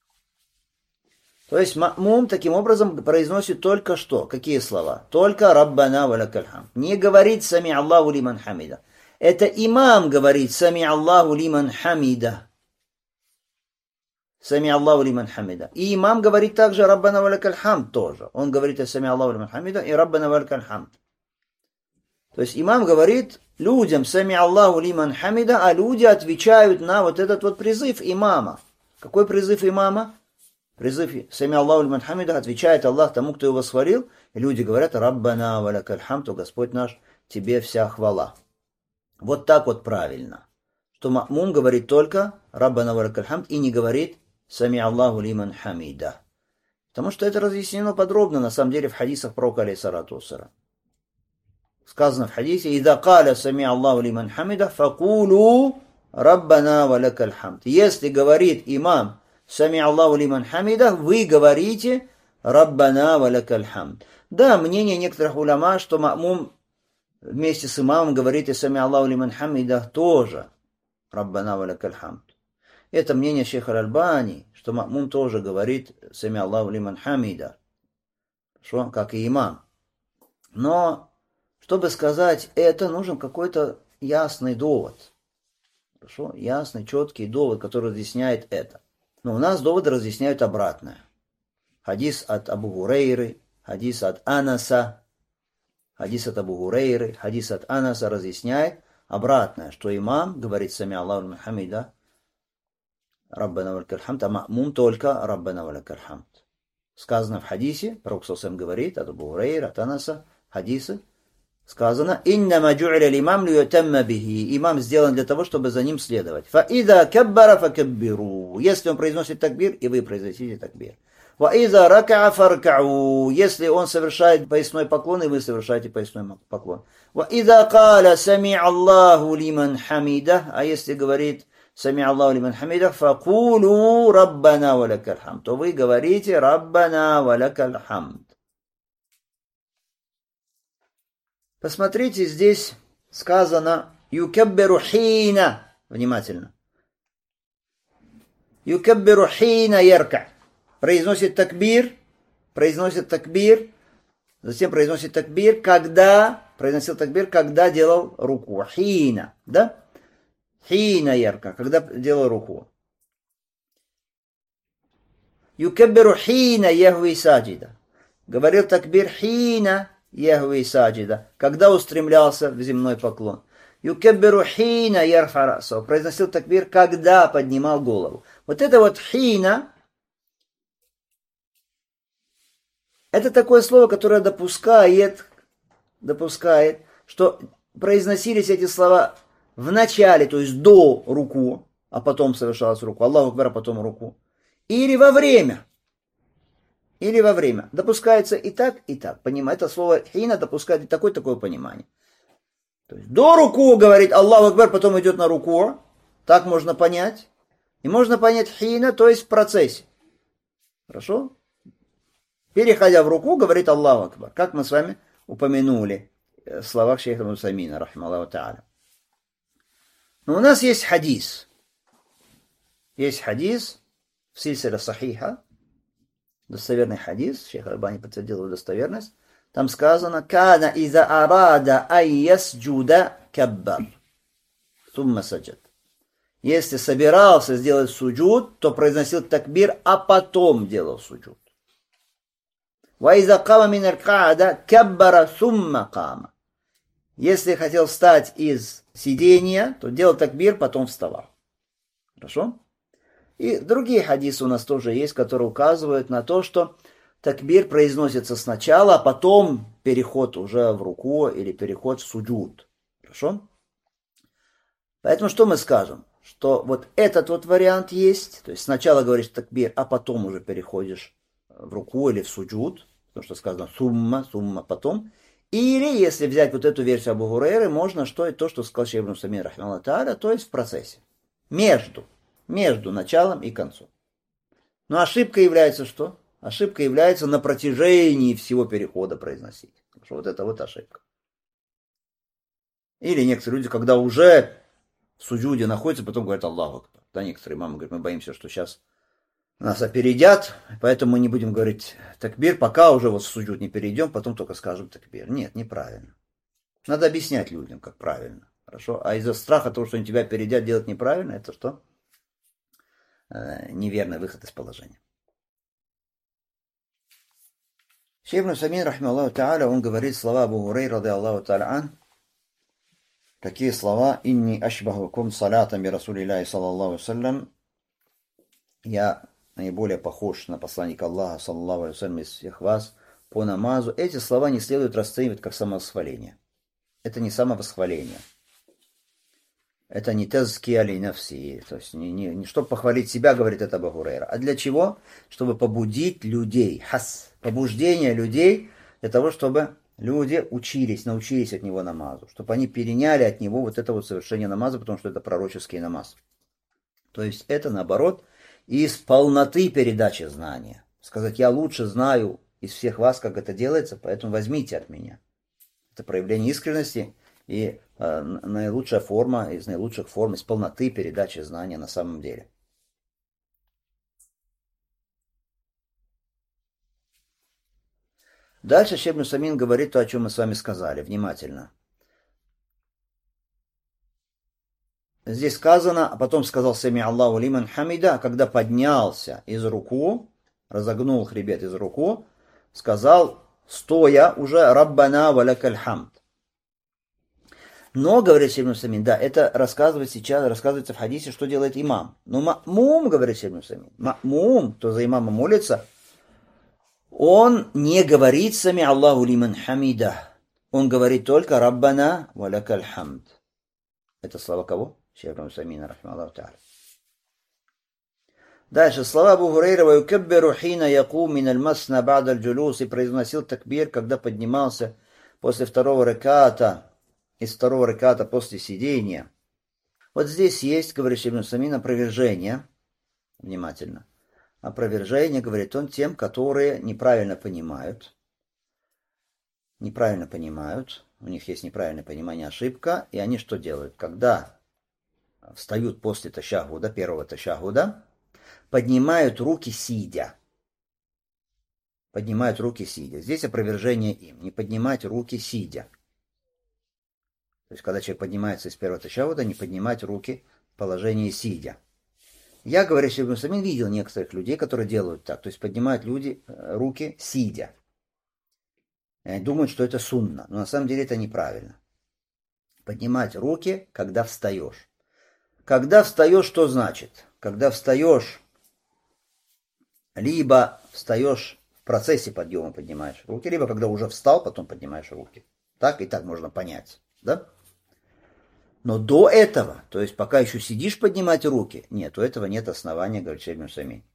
То есть ма'мум таким образом произносит только что? Какие слова? Только Раббана ва лакаль хамд. Не говорит Сами Аллаху лиман хамида. Это имам говорит Сами Аллаху лиман хамида. Сами Аллаху лиман хамида. И имам говорит также Раббана ва лакаль хамд тоже. Он говорит Сами Аллаху лиман хамида и Раббана ва лакаль хамд. То есть имам говорит людям Сами Аллаху лиман хамида, а люди отвечают на вот этот вот призыв имама. Какой призыв имама? Призыв Сами Аллаху лиман хамида, отвечает Аллах тому, кто его восхвалил, и люди говорят Раббана ва лакаль хамд, Господь наш, Тебе вся хвала. Вот так вот правильно. Что ма'мум говорит только Раббана ва лакаль хамд и не говорит Сами Аллаху лиман хамида. Потому что это разъяснено подробно, на самом деле, в хадисах пророка алейхиссалату вассалям. Сказано в хадисе «Ида каля сами Аллаху лиман хамида, факулу Раббана ва лакаль хамд». Если говорит имам «Сами Аллаху лиман хамида», вы говорите «Раббана ва лакаль хамд». Да, мнение некоторых уляма, что ма'мум вместе с имамом говорит и «Сами Аллаху лиман хамида» тоже «Раббана ва лакаль хамд». Это мнение шейха Аль-Альбани, что ма'мум тоже говорит «Сами Аллаху лиман хамида», что, как и имам. Но чтобы сказать это, нужен какой-то ясный довод. Хорошо? Ясный, четкий довод, который разъясняет это. Но у нас доводы разъясняют обратное. Хадис от Абу Гурейры, хадис от Анаса, хадис от Абу Гурейры, хадис от Анаса разъясняет обратное, что имам говорит Сами Аллаху лиман хамида, Раббана ва лакаль хамд, а ма'мум только Раббана ва лакаль хамд. Сказано в хадисе, пророк ﷺ говорит от Абу Гурейры, от Анаса, хадисы, сказано, «Иннама джу'иля лимам лиютамма бихи». Имам сделан для того, чтобы за ним следовать. «Фаида каббара факаббиру». Если он произносит такбир, и вы произносите такбир. «Ваиза рака'a фаркa'у». Если он совершает поясной поклон, и вы совершаете поясной поклон. «Ваиза каля сами Аллаху лиман хамида». А если говорит «Сами Аллаху лиман хамида», «Факулу Раббана ва лакаль хамд». То вы говорите «Раббана ва лакаль хамд». Посмотрите, здесь сказано «Юкаббиру хина». Внимательно. «Юкаббиру хина ярка». Произносит такбир, затем произносит такбир, произносил такбир, когда делал руку. Хина, да? Хина ярка, когда делал руку. «Юкаббиру хина яхви саджида». Говорил такбир хина яхви саджида, когда устремлялся в земной поклон. Юкаббиру хина ярфа расо. Произносил такбир, когда поднимал голову. Вот это вот хина, это такое слово, которое допускает, что произносились эти слова в начале, то есть до руку, а потом совершалась руку. Аллаху акбар, а потом руку. Или во время. Допускается и так, и так. Понимаете, это слово хина допускает и такое понимание. То есть до руку говорит Аллаху акбар, потом идет на руку. Так можно понять. И можно понять хина, то есть в процессе. Хорошо? Переходя в руку, говорит Аллаху акбар. Как мы с вами упомянули в словах шейха Усаймина, рахималлаху та'аля. Но у нас есть хадис. Есть хадис в сильсиле сахиха. Достоверный хадис, шейх Аль-Альбани подтвердил его достоверность. Там сказано: «Кана иза арада ай ясджуда каббар, сумма саджад». Если собирался сделать суджуд, то произносил такбир, а потом делал суджуд. «Ва иза кама мин аль-каада каббара сумма кама». Если хотел встать из сидения, то делал такбир, потом вставал. Хорошо? И другие хадисы у нас тоже есть, которые указывают на то, что такбир произносится сначала, а потом переход уже в руку или переход в суджуд. Хорошо? Поэтому что мы скажем? Что вот этот вот вариант есть, то есть сначала говоришь такбир, а потом уже переходишь в руку или в суджуд. то, что сказано сумма потом. Или, если взять вот эту версию Абу Хурейры, можно то, что сказал шейх ибн Усаймин, рахимахуллаху тааля, то есть в процессе. Между началом и концом. Но ошибка является что? Ошибка является на протяжении всего перехода произносить. Потому что вот это вот ошибка. Или некоторые люди, когда уже в суджуде находятся, потом говорят Аллаху Акбар. Да, некоторые имамы говорят, мы боимся, что сейчас нас опередят, поэтому мы не будем говорить такбир, пока уже вот в суджуд не перейдем, потом только скажем такбир. Нет, неправильно. Надо объяснять людям, как правильно. Хорошо? А из-за страха того, что они тебя опередят, делать неправильно, это что? Неверный выход из положения. Шейх ибн Усаймин, рахимахуллаху тааля, он говорит слова Абу Хурейра, ради Аллаху тааля ан. Какие слова? «Инни ашбахукум салатам би Расулиллахи саллаллаху саллям». Я наиболее похож на посланника Аллаха, саллаллаху алейhi из всех вас, по намазу. Эти слова не следует расценивать как самовосхваление. Это не самовосхваление. Это не тазки али нафси. То есть не чтобы похвалить себя, говорит это Абу Хурейра. А для чего? Чтобы побудить людей. Побуждение людей для того, чтобы люди научились от него намазу. Чтобы они переняли от него вот это вот совершение намаза, потому что это пророческий намаз. То есть это наоборот из полноты передачи знания. Сказать, я лучше знаю из всех вас, как это делается, поэтому возьмите от меня. Это проявление искренности и наилучшая форма, из наилучших форм, из полноты передачи знания на самом деле. Дальше шейх ибн Усаймин говорит то, о чем мы с вами сказали. Внимательно. Здесь сказано, а потом сказал сами Аллаху лиман хамида, когда поднялся из руку, разогнул хребет из руку, сказал, стоя уже раббана валякаль хамд. Но, говорит шейх ибн Усаймин, да, это рассказывается в хадисе, что делает имам. Но ма'мум, говорит шейх ибн Усаймин, ма'мум, кто за имама молится, он не говорит сами Аллаху лиман хамида. Он говорит только раббана валякаль хамд. Это слова кого? Шейх ибн Усаймин, рахимахуллаху тааля. Дальше слова Абу Хурейра: «Ва юкаббиру хина якум мин аль-масна ба'да аль-джулус», и произносил такбир, когда поднимался после второго раката, из второго раката после сидения. Вот здесь есть, говорит шейх ибн Усаймин, опровержение. Внимательно. Опровержение, говорит он, тем, которые неправильно понимают. У них есть неправильное понимание, ошибка, и они что делают? Когда встают после ташахуда, первого ташахуда, поднимают руки сидя. Здесь опровержение им. Не поднимать руки сидя. То есть, когда человек поднимается из первого ташахуда, не поднимать руки в положении сидя. Я, говорю, шейх ибн Усаймин, видел некоторых людей, которые делают так. То есть, поднимают руки сидя. И они думают, что это сунна. Но на самом деле это неправильно. Поднимать руки, когда встаешь. Когда встаешь, что значит? Когда встаешь, либо встаешь в процессе подъема, поднимаешь руки, либо когда уже встал, потом поднимаешь руки. Так и так можно понять. Да? Но до этого, то есть пока еще сидишь поднимать руки, нет, у этого нет основания, говорит шейх ибн Усаймин.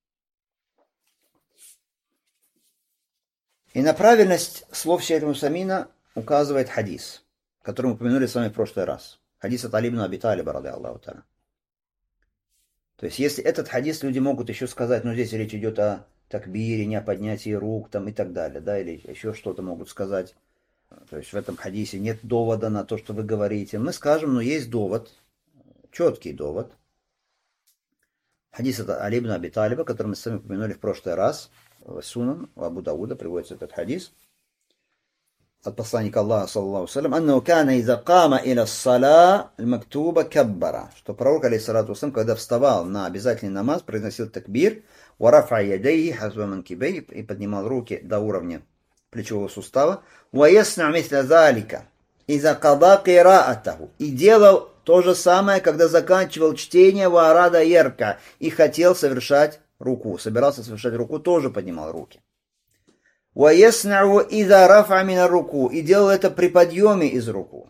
И на правильность слов шейха ибн Усаймина указывает хадис, который мы упомянули с вами в прошлый раз. Хадис от Али ибн Аби Талиба, ради Аллаху тааля. То есть, если этот хадис люди могут еще сказать, здесь речь идет о такбире, не о поднятии рук там, и так далее, да, или еще что-то могут сказать. То есть в этом хадисе нет довода на то, что вы говорите. Мы скажем, есть довод, четкий довод. Хадис от Али ибн Аби Талиба, который мы с вами упомянули в прошлый раз. В Сунан, у Абу Дауда приводится этот хадис от посланника Аллаха, саллаллаху алейхи ва саллям, «Аннаху кана иза кама иля ссала аль-мактуба каббара», что пророк, алейхиссалату вассалям, когда вставал на обязательный намаз, произносил такбир, «Ва рафа ядайхи хазва манкибей», и поднимал руки до уровня плечевого сустава, «Ва ясна мисля залика иза када кираатаху», и делал то же самое, когда заканчивал чтение, «Ва арада ярка», и хотел совершать руку, собирался совершать руку, тоже поднимал руки. وَيَسْنَعُ إِذَا رَفَعَ مِنَ الرُّكُوعِ, и делал это при подъеме из руку.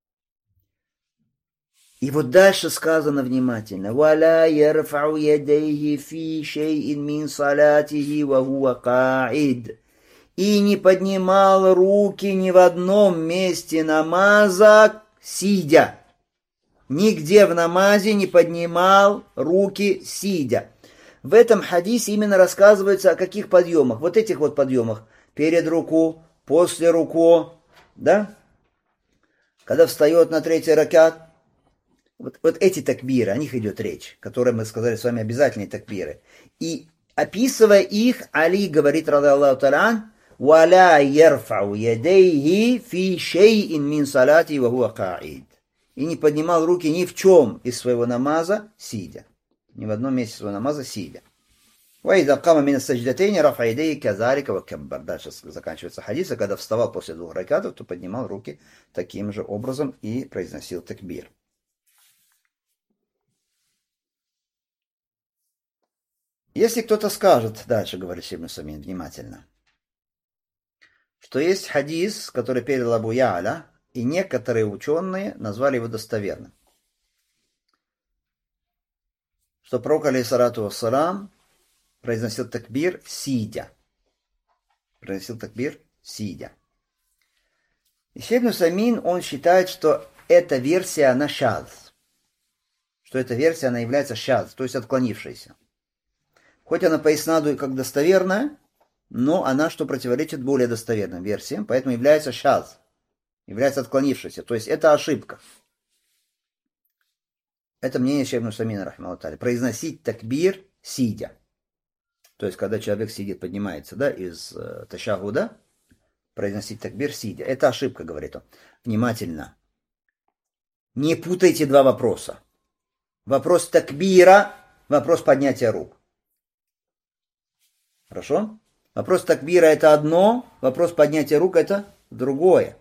И вот дальше сказано внимательно: وَلَا يَرْفَعُ يَدَيْهِ فِي شَيْءٍ مِّن صَلَاتِهِ وَهُوَ قَاعِدٌ, и не поднимал руки ни в одном месте намаза, сидя. Нигде в намазе не поднимал руки, сидя. В этом хадисе именно рассказывается о каких подъемах? Вот этих вот подъемах. Перед руку, после руку, да? Когда встает на третий ракат. Вот эти такбиры, о них идет речь, которые мы сказали с вами обязательные такбиры. И описывая их, Али говорит, ради Аллаху та'ala, «Валя ярфау ядейхи фи шейин мин салати ва хуа каид». И не поднимал руки ни в чем из своего намаза, сидя. Ни в одном месте своего намаза, сидя. «Ваида кама мин садждатейни рафа ядейхи казарика ва каббар». Дальше заканчивается хадис, а когда вставал после 2 ракатов, то поднимал руки таким же образом и произносил такбир. Если кто-то скажет, дальше говорит Ибн Самин, внимательно, что есть хадис, который передал Абу Я'ля, и некоторые ученые назвали его достоверным. Что пророк, алейхиссалату вассалам, произносил такбир сидя. Произносил такбир сидя. И Ибн Самин, он считает, что эта версия, она шаз. Что эта версия, она является шаз, то есть отклонившейся. Хоть она по иснаду как достоверная, но она что противоречит более достоверным версиям, поэтому является шаз, является отклонившейся. То есть это ошибка. Это мнение Ибн Самина, рахмаллаху та'аля. Произносить такбир сидя. То есть когда человек сидит, поднимается, да, из ташахуда, произносить такбир сидя. Это ошибка, говорит он. Внимательно. Не путайте два вопроса. Вопрос такбира, вопрос поднятия рук. Хорошо? Вопрос такбира это одно, вопрос поднятия рук это другое.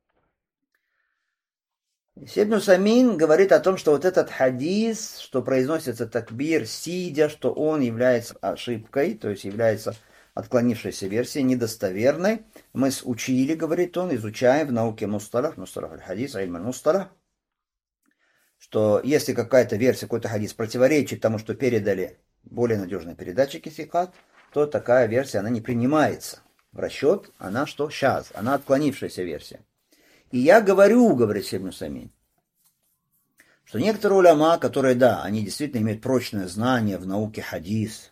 Ибн Самин говорит о том, что вот этот хадис, что произносится такбир сидя, что он является ошибкой, то есть является отклонившейся версией, недостоверной. Мы учили, говорит он, изучаем в науке мусталах аль-хадис, ильм аль-мусталах, что если какая-то версия, какой-то хадис противоречит тому, что передали более надежные передатчики сикат, то такая версия, она не принимается в расчет, она что? Шаз, она отклонившаяся версия. И я говорю, говорит Ибн Самин, что некоторые уляма, которые, да, они действительно имеют прочное знание в науке хадис,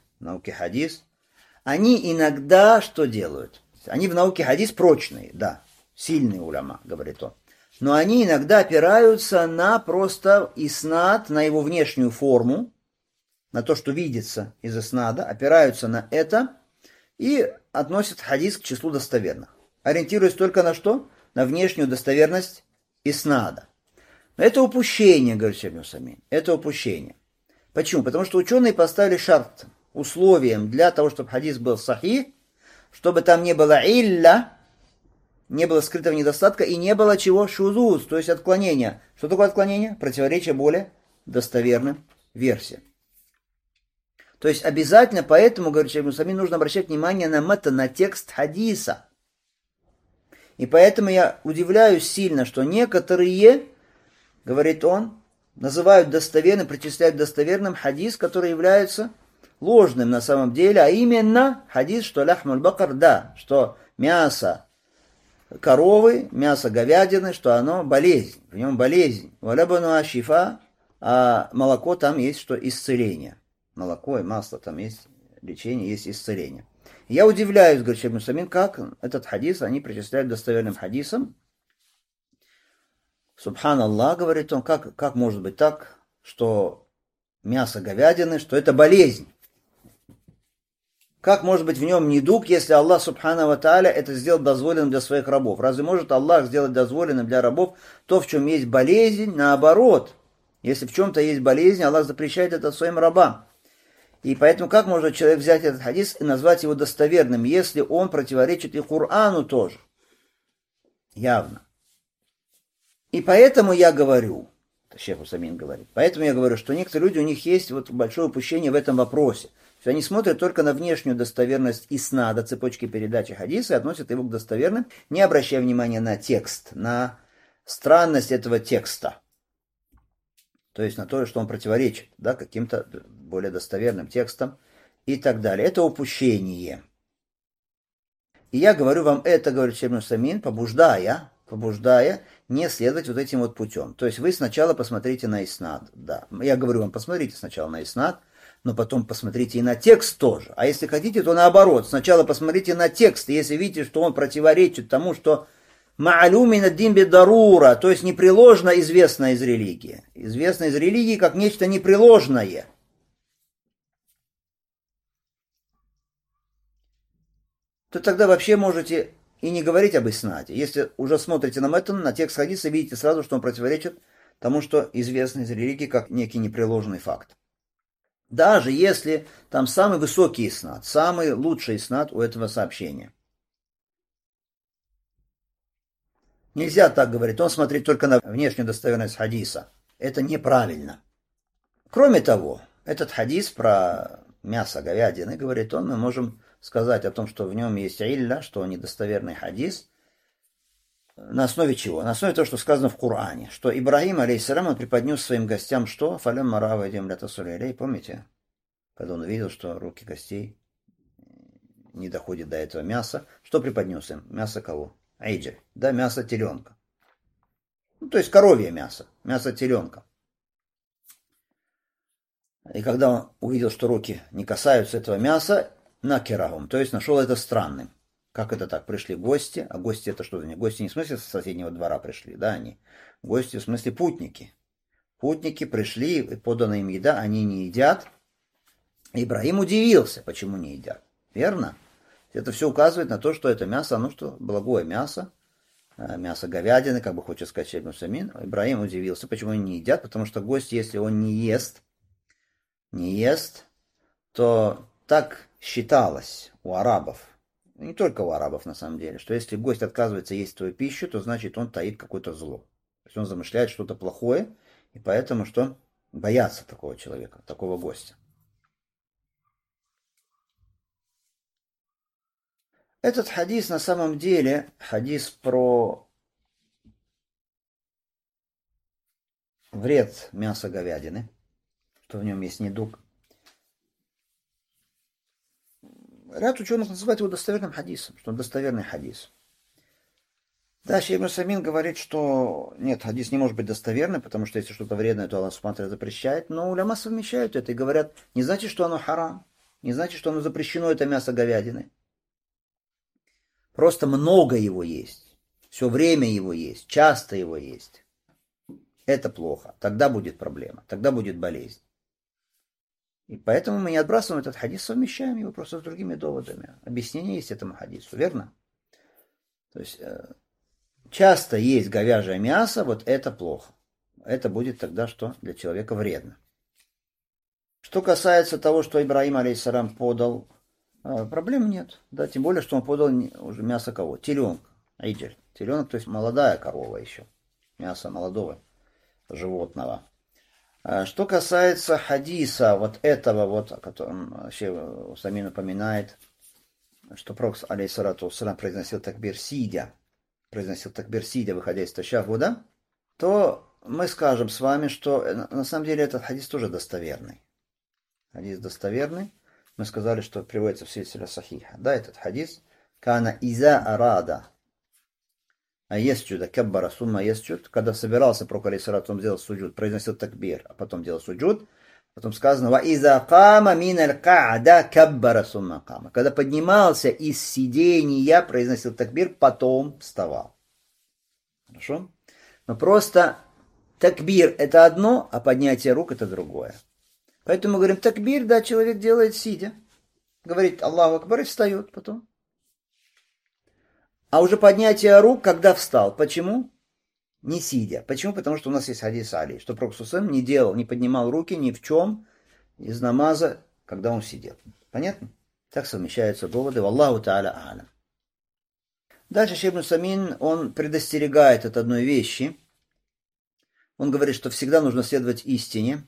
они иногда что делают? Они в науке хадис прочные, да, сильные уляма, говорит он. Но они иногда опираются на просто иснад, на его внешнюю форму, на то, что видится из иснада, опираются на это и относят хадис к числу достоверных. Ориентируясь только на что? На внешнюю достоверность иснада. Но это упущение, говорит Ибн Самин. Это упущение. Почему? Потому что ученые поставили шарт, условием для того, чтобы хадис был сахих, чтобы там не было илля, не было скрытого недостатка и не было чего? Шузуз, то есть отклонения. Что такое отклонение? Противоречие более достоверным версиям. То есть обязательно поэтому, говорит Ибн Самин, нужно обращать внимание на матан, на текст хадиса. И поэтому я удивляюсь сильно, что некоторые, говорит он, называют достоверным, причисляют достоверным хадис, который является ложным на самом деле, а именно хадис, что ляхмуль бакар, да, что мясо коровы, мясо говядины, что оно болезнь, в нем болезнь. Валябану ашифа, а молоко там есть что исцеление. Молоко и масло, там есть лечение, есть исцеление. Я удивляюсь, говорит Ибн Самин, как этот хадис они причисляют достоверным хадисом. Субханаллах, говорит он, как может быть так, что мясо говядины, что это болезнь? Как может быть в нем недуг, если Аллах, субхана ва тааля, это сделал дозволенным для своих рабов? Разве может Аллах сделать дозволенным для рабов то, в чем есть болезнь? Наоборот, если в чем-то есть болезнь, Аллах запрещает это своим рабам. И поэтому как может человек взять этот хадис и назвать его достоверным, если он противоречит и Корану тоже? Явно. И поэтому я говорю, Шейх Усамин говорит, поэтому я говорю, что некоторые люди, у них есть вот большое упущение в этом вопросе. Что они смотрят только на внешнюю достоверность иснада, цепочки передачи хадиса, и относят его к достоверным, не обращая внимания на текст, на странность этого текста. То есть на то, что он противоречит, да, каким-то более достоверным текстам и так далее. Это упущение. И я говорю вам это, говорит Шейх Ибн Усаймин, побуждая не следовать вот этим вот путем. То есть вы сначала посмотрите на иснад. Да. Я говорю вам, посмотрите сначала на иснад, но потом посмотрите и на текст тоже. А если хотите, то наоборот. Сначала посмотрите на текст, и если видите, что он противоречит тому, что ма'алюмин ад-дин бid-дарура, то есть непреложно известно из религии. Известно из религии как нечто непреложное. То тогда вообще можете и не говорить об иснаде. Если уже смотрите на метан, на текст хадиса, видите сразу, что он противоречит тому, что известно из религии как некий непреложный факт. Даже если там самый высокий иснад, самый лучший иснад у этого сообщения. Нельзя так говорить, он смотрит только на внешнюю достоверность хадиса. Это неправильно. Кроме того, этот хадис про мясо говядины, говорит он, мы можем сказать о том, что в нем есть илля, что он недостоверный хадис. На основе чего? На основе того, что сказано в Коране, что Ибрагим, алейхиссалям, он преподнес своим гостям что? Фалям марава идем ля тасулей, помните? Когда он увидел, что руки гостей не доходят до этого мяса, что преподнес им? Мясо кого? Айджель, да, мясо теленка. Ну, то есть коровье мясо, мясо теленка. И когда он увидел, что руки не касаются этого мяса, накерахум, то есть нашел это странным. Как это так? Пришли гости, а гости это что? Гости не в смысле со соседнего двора пришли, да, они. Гости в смысле путники. Путники пришли, подана им еда, они не едят. Ибрагим удивился, почему не едят. Верно? Это все указывает на то, что это мясо, оно что? Благое мясо. Мясо говядины, как бы хочет сказать Шейх Ибн Усаймин. Ибрагим удивился, почему они не едят, потому что гость, если он не ест, то так считалось у арабов, не только у арабов на самом деле, что если гость отказывается есть твою пищу, то значит он таит какое-то зло. То есть он замышляет что-то плохое, и поэтому что? Боятся такого человека, такого гостя. Этот хадис на самом деле хадис про вред мяса говядины, что в нем есть недуг. Ряд ученых называют его достоверным хадисом, что он достоверный хадис. Да, Шейх Ибн Усаймин говорит, что нет, хадис не может быть достоверным, потому что если что-то вредное, то Аллах Субхану ва Тааля запрещает. Но уляма совмещают это и говорят, не значит, что оно харам, не значит, что оно запрещено, это мясо говядины. Просто много его есть, все время его есть, часто его есть. Это плохо, тогда будет проблема, тогда будет болезнь. И поэтому мы не отбрасываем этот хадис, совмещаем его просто с другими доводами. Объяснение есть этому хадису, верно? То есть часто есть говяжье мясо, вот это плохо. Это будет тогда что? Для человека вредно. Что касается того, что Ибрагим, алейхиссалям, подал, проблем нет. Да, тем более, что он подал уже мясо кого? Теленка. Айджель. Теленок, то есть молодая корова еще. Мясо молодого животного. Что касается хадиса, вот этого вот, о котором Шейх Усаймин упоминает, что Пророк, алейхиссалату вассалям, произносил такбир сидя, выходя из ташахуда, то мы скажем с вами, что на самом деле этот хадис тоже достоверный. Хадис достоверный. Мы сказали, что приводится в сильсиле сахиха. Да, этот хадис. Кана иза арада. А есджуда каббара сумма есджуд. Когда собирался Пророк, алейхиссалату, он делал суджуд, произносил такбир, а потом делал суджуд. Потом сказано, ва иза кама мин аль-ка'да каббара сумма кама. Когда поднимался из сидения, произносил такбир, потом вставал. Хорошо? Но просто такбир это одно, а поднятие рук это другое. Поэтому мы говорим, такбир, да, человек делает сидя. Говорит Аллаху Акбар и встает потом. А уже поднятие рук, когда встал. Почему? Не сидя. Почему? Потому что у нас есть хадис Али, что Пророк не делал, не поднимал руки ни в чем из намаза, когда он сидел. Понятно? Так совмещаются доводы. Валлаху та'аля а'лям. Дальше Шейх Ибн Усаймин, он предостерегает от одной вещи. Он говорит, что всегда нужно следовать истине.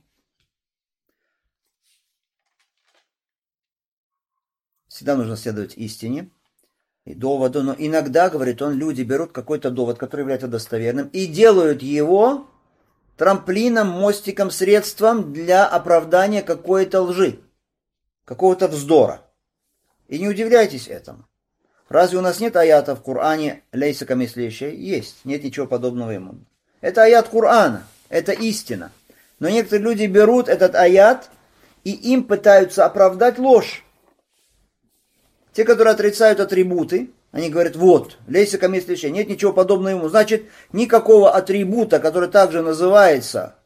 Всегда нужно следовать истине и доводу, но иногда, говорит он, люди берут какой-то довод, который является достоверным, и делают его трамплином, мостиком, средством для оправдания какой-то лжи, какого-то вздора. И не удивляйтесь этому. Разве у нас нет аята в Коране «Лейса камисли шей»? Есть, нет ничего подобного ему. Это аят Корана, это истина. Но некоторые люди берут этот аят и им пытаются оправдать ложь. Те, которые отрицают атрибуты, они говорят, вот, «Лейса камисли шей», нет ничего подобного ему. Значит, никакого атрибута, который также называется,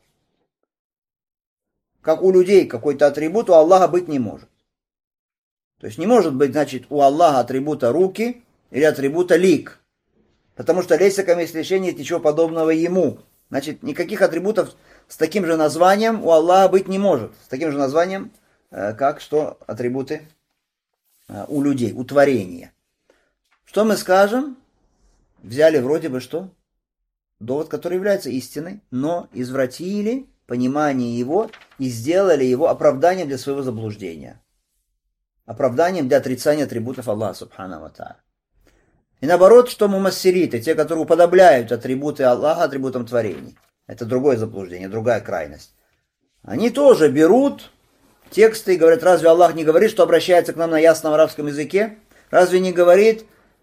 как у людей какой-то атрибут, у Аллаха быть не может. То есть не может быть, значит, у Аллаха атрибута руки или атрибута лик. Потому что лейса камисли шей, нет ничего подобного ему. Значит, никаких атрибутов с таким же названием у Аллаха быть не может. С таким же названием, как что атрибуты у людей, у творения. Что мы скажем? Взяли вроде бы что? Довод, который является истиной, но извратили понимание его и сделали его оправданием для своего заблуждения. Оправданием для отрицания атрибутов Аллаха Субхану ва Тааля. И наоборот, что мумассилиты, те, которые уподобляют атрибуты Аллаха атрибутам творений. Это другое заблуждение, другая крайность. Они тоже берут тексты и говорят, разве Аллах не говорит, что обращается к нам на ясном арабском языке? Разве не говорит,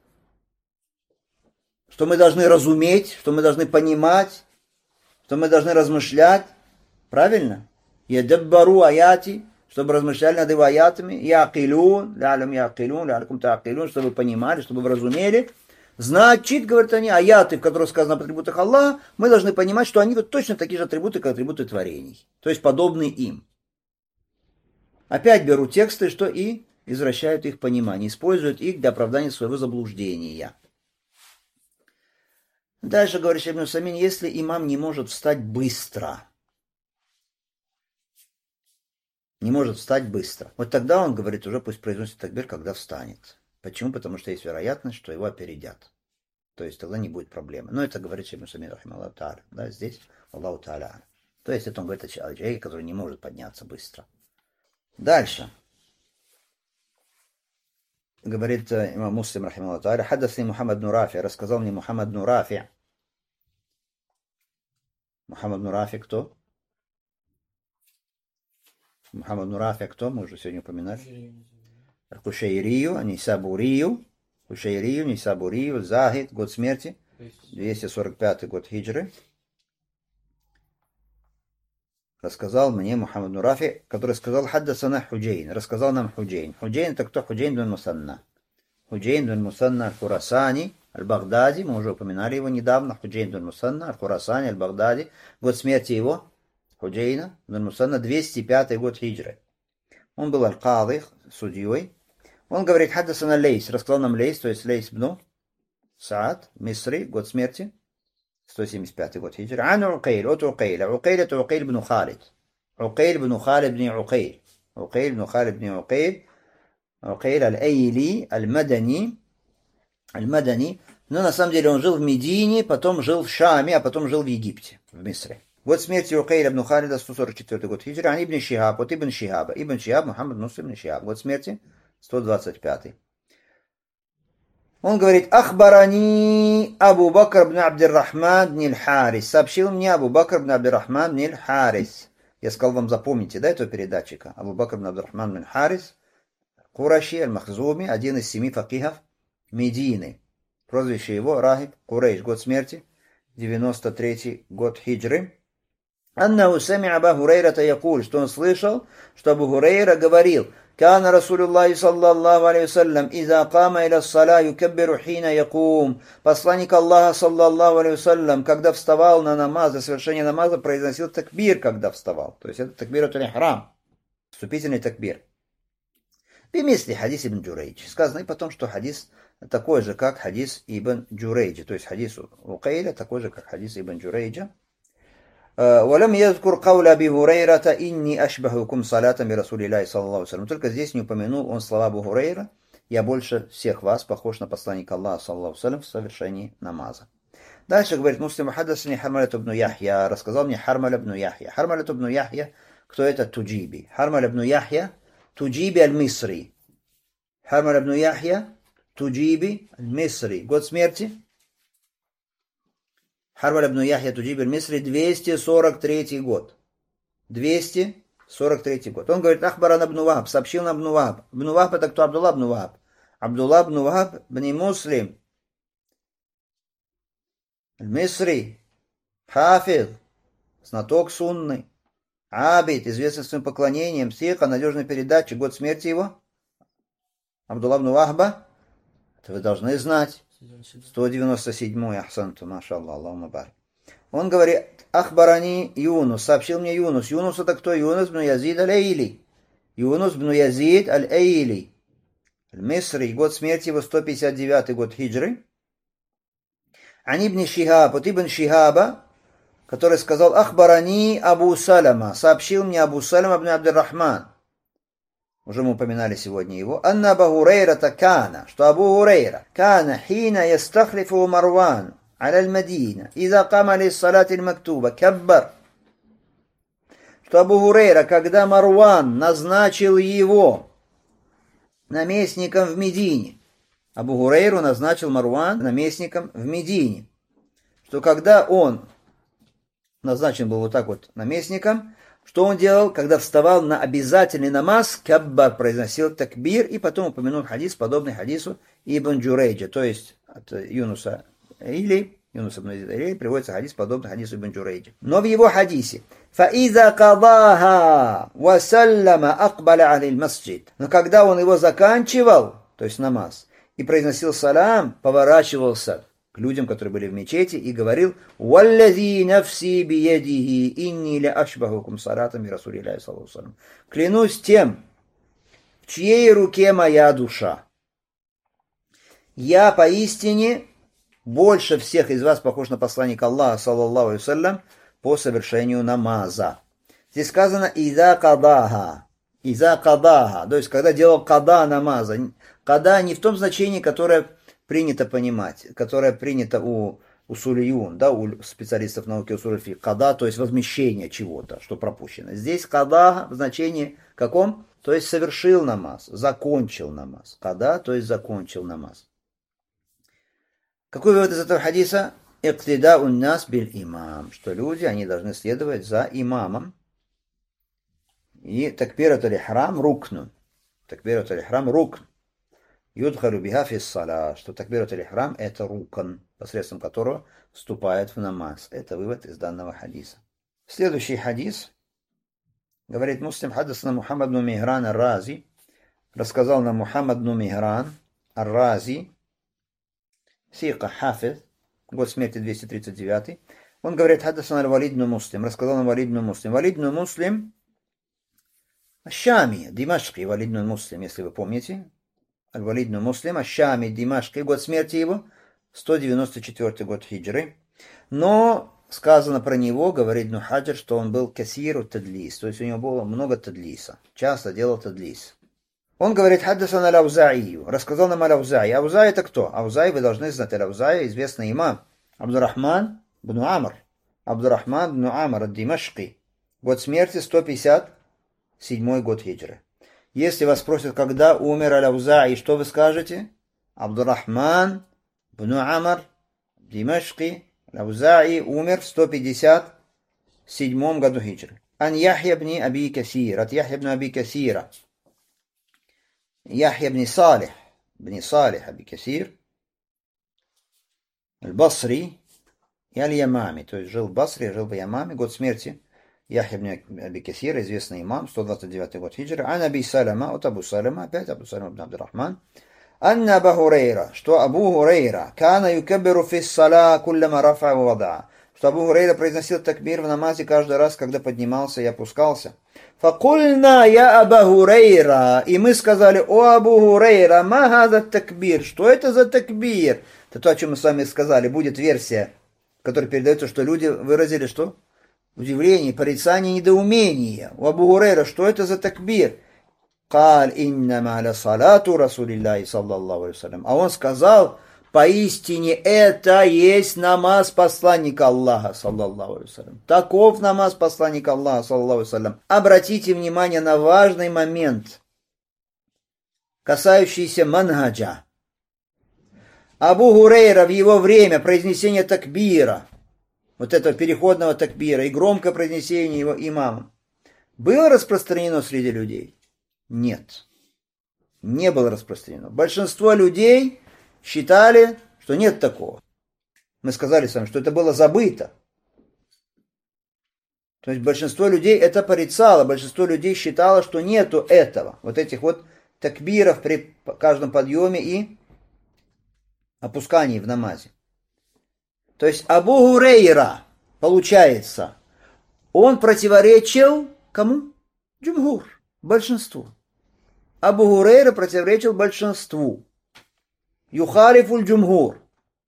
что мы должны разуметь, что мы должны понимать, что мы должны размышлять? Правильно? Ядаббару аяти, чтобы размышляли над его аятами, яакилун, лялям яакилун, лялякум таакилун, чтобы вы понимали, чтобы вы разумели. Значит, говорят они, аяты, в которых сказано об атрибутах Аллаха, мы должны понимать, что они вот точно такие же атрибуты, как атрибуты творений. То есть подобные им. Опять берут тексты, что и извращают их понимание, используют их для оправдания своего заблуждения. Дальше говорит Шейх ибн Усаймин, если имам не может встать быстро, вот тогда он говорит, уже пусть произносит такбир, когда встанет. Почему? Потому что есть вероятность, что его опередят. То есть тогда не будет проблемы. Но это говорит Шейх ибн Усаймин, рахимахуллаху тааля. Да, здесь Аллаху тааля. То есть это он говорит о человеке, который не может подняться быстро. Дальше. Говорит имам Муслим, рахимахуллаху тааля, хаддасни Мухаммад бн Рафи, рассказал мне Мухаммад бн Рафи. Мухаммад бн Рафи кто? Мухаммад бн Рафи кто? Мы уже сегодня упоминали. Кушайрию, Нисабурию. Кушайрию, Нисабурию, Захид, год смерти. 245 год хиджры. Рассказал мне Мухаммад бн Рафи, который сказал хаддасана Худжейн. Рассказал нам Худжейн. Худжейн это кто? Худжейн бн Мусанна. Худжейн бн Мусанна аль-Хурасани, аль-Багдади. Мы уже упоминали его недавно. Худжейн бн Мусанна аль-Хурасани, аль-Багдади. Год смерти его, Худжейна бн Мусанна, 205 год хиджры. Он был аль-Кады, судьей. Он говорит, хаддасана Лейс. Рассказал нам Лейс, то есть Лейс бн Саад, Мисри, год смерти. 175 год хиджры. Ан Уқейль, от Уқейля. Уқейль это Уқейль бн Халид. Уқейль бн Халид бн Уқейль. Уқейль бн Халид бн Уқейль. Уқейль аль-Эйли, аль-Мадани. Аль-Мадани. Но на самом деле он жил в Медине, потом жил в Шаме, а потом жил в Египте, в Мисре. Год смерти Уқейля бн Халида, 144 год хиджры. Ан Ибн Шихаб, от Ибн Шихаба. Ибн Шихаб, Мухаммад Муслим ибн Шихаб. Год смерти 125. Он говорит, Ахбарани Абу Бакр бн Абдир-Рахман бн Харис. Сообщил мне Абу Бакр бн Абдир-Рахман бн Харис. Я сказал вам, запомните, да, этого передатчика. Абу Бакр бн Абдир-Рахман бн Харис, Кураши аль-Махзуми, один из 7 факихов Медины. Прозвище его Рахиб Курейш, год смерти, 93 год хиджры. Аннаху сами'а Абу Хурейрата якуль, что он слышал, что Абу Хурейра говорил, كان رسول الله صلى الله عليه وسلم إذا قام إلى الصلاة يكبر حين يقوم. Посланник Аллаха саллаллаху алейхи вассалям, когда вставал на намаз, за совершение намаза, произносил такбир, когда вставал. То есть это такбираtul ихрам, вступительный такбир. Бимисли хадис ибн Джурейдж. Сказано и потом, что хадис такой же, как хадис ибн Джурейджа. То есть хадис Уқейля такой же, как хадис ибн Джурейджа. ولم يذكر قول أبي هريرة إني أشبهكم صلاة برسول الله صلى الله عليه وسلم. Только здесь не упомянул он слова Абу Хурейра. Я больше всех вас похож на посланника Аллаха саллаллаху алейхи ва саллям в совершении намаза. Дальше говорит Муслим, хаддасани Хармалят ибн Яхья. Рассказал мне Хармаль ибн Яхья. Хармалят ибн Яхья, кто это? Туджиби. Хармаль ибн Яхья, Туджиби аль-Мисри. Хармаль ибн Яхья, Туджиби аль-Мисри. Год смерти? Хармаль ибн Яхья Туджиби аль-Мисри, 243 год. 243 год. Он говорит, Ахбаран ибн Вахаб, сообщил нам ибн Вахаб. Ибн Вахаб это кто? Абдулла ибн Вахаб. Абдулла ибн Вахаб ибн Муслим, Аль-Мисри, Хафиз, знаток сунны, Абид, известный своим поклонением, Сиха, надежный передатчик, год смерти его, Абдулла ибн Вахба, это вы должны знать, 197-й, ахсанту, машаллах, Аллаху барик. Он говорит, Ахбарани Юнус, сообщил мне Юнус. Юнус это кто? Юнус бн Язид аль-Эйли. Юнус бн Язид аль-Эйли. Аль-Мисри, год смерти его 159 год хиджры. Ани ибн Шихаб, от ибн Шихаба, который сказал, Ахбарани Абу Салама, сообщил мне Абу Салама ибн Абдуррахман. Уже мы упоминали сегодня его. Анна Абу Хурейра такана, что Абу Хурейра, кана хина ястахлифу Марван. على المدينة إذا قام للصلاة المكتوبة كبر. Что Абу Хурейра, когда Марван назначил его наместником в Медине, Абу Хурейру назначил Марван наместником в Медине, что когда он назначен был вот так вот наместником, что он делал, когда вставал на обязательный намаз, каббар, произносил такбир, и потом упомянул хадис, подобный хадису Ибн Джурейджа, то есть от Юнуса или Юнус ибн Язид приводится хадис, подобный хадису Ибн Джурейджа. Но в его хадисе فَإِذَا قَضَاهَا وَسَلَّمَ أَقْبَلَ عَلَى الْمَسْجِدِ. Но когда он его заканчивал, то есть намаз, и произносил салам, поворачивался к людям, которые были в мечети, и говорил وَالَّذِي نَفْسِي بِيَدِهِ إِنِّي لَأَشْبَهُكُمْ صَلَاةً بِرَسُولِ اللَّهِ صَلَّى اللَّهُ عَلَيْهِ وَسَلَّمَ. Клянусь тем, в чьей руке моя душа. Я поистине больше всех из вас похож на посланника Аллаха, саллаллаху алейхи вассалям, по совершению намаза. Здесь сказано «иза кадаха». «Иза кадаха», то есть когда делал када намаза. Када не в том значении, которое принято понимать, которое принято у усулиюн, да, у специалистов науки усуль фик. Када, то есть возмещение чего-то, что пропущено. Здесь када в значении каком? То есть совершил намаз, закончил намаз. Када, то есть закончил намаз. Какой вывод из этого хадиса? Иктида уннас биль имам. Что люди, они должны следовать за имамом. И такбират аль-ихрам рукну. Такбират аль-ихрам рукн. Юдхалю биха фис сала. Что такбират аль-ихрам это рукн, посредством которого вступает в намаз. Это вывод из данного хадиса. Следующий хадис. Говорит Муслим, хадисна Мухаммад бн Мигран ар-Рази. Рассказал нам Мухаммад бн Мигран ар-Рази. Сиха Хафиз, год смерти 239. Он говорит, хадасан аль-Валид бн Муслим, рассказал нам Валид бн Муслим. Валид бн Муслим, Аш-Шами, Димашки, Валид бн Муслим, если вы помните. Аль-Валид бн Муслим, Аш-Шами, Димашки, год смерти его, 194 год хиджры. Но сказано про него, говорит Ибн Хаджар, что он был кассиру тадлис, то есть у него было много тадлиса, часто делал тадлис. Он говорит, хаддасан аль-Аузаи, рассказал нам аль-Аузаи. Аузаи это кто? Аузаи, вы должны знать, аль-Аузаи, известный имам. Абдуррахман бн Амр. Абдуррахман бн Амр ад-Димашки. Год смерти 157 год хиджры. Если вас спросят, когда умер аль-Аузаи, что вы скажете? Абдуррахман бн Амр ад-Димашки. Аль-Аузаи умер в 157 году хиджры. Ан Яхья бн Аби Касир. От Яхья бн Аби Касира. Яхья бн Салих Аби Касир, Аль-Басри и Аль-Ямами, то есть жил в Басре, жил в Ямаме, год смерти Яхья бн Аби Касир, известный имам, 129 год хиджры, Ан Аби Салама, от Абу Салама, опять Абу Салама бн Абдуррахман, Анна Абу Хурейра, что Абу Хурейра, кана юкаббиру фис сала куллама рафа ва вада, что Абу Хурейра произносил такбир в намазе каждый раз, когда поднимался и опускался. Факульна я Абу Хурейра. И мы сказали, о Абу Хурейра, ма хаза такбир. Что это за такбир? Это то, о чем мы с вами сказали. Будет версия, в которой передается, что люди выразили что? Удивление, порицание, недоумение. У Абу Хурейра, что это за такбир? Каль иннама ля салату Расулиллахи саллаллаху алейхи вассалям. А он сказал, поистине это есть намаз посланника Аллаха, саллаллаху алейхи вассалям. Таков намаз посланника Аллаха, саллаллаху алейхи вассалям. Обратите внимание на важный момент, касающийся манхаджа. Абу Хурейра в его время произнесения такбира, вот этого переходного такбира и громкое произнесение его имамом, было распространено среди людей? Нет. не было распространено. Большинство людей считали, что нет такого. Мы сказали с вами, что это было забыто. То есть большинство людей это порицало, большинство людей считало, что нету этого. Вот этих вот такбиров при каждом подъеме и опускании в намазе. То есть Абу Гурейра, получается, он противоречил кому? Джумгур, большинству. Абу Гурейра противоречил большинству. Юхалифуль джумгур.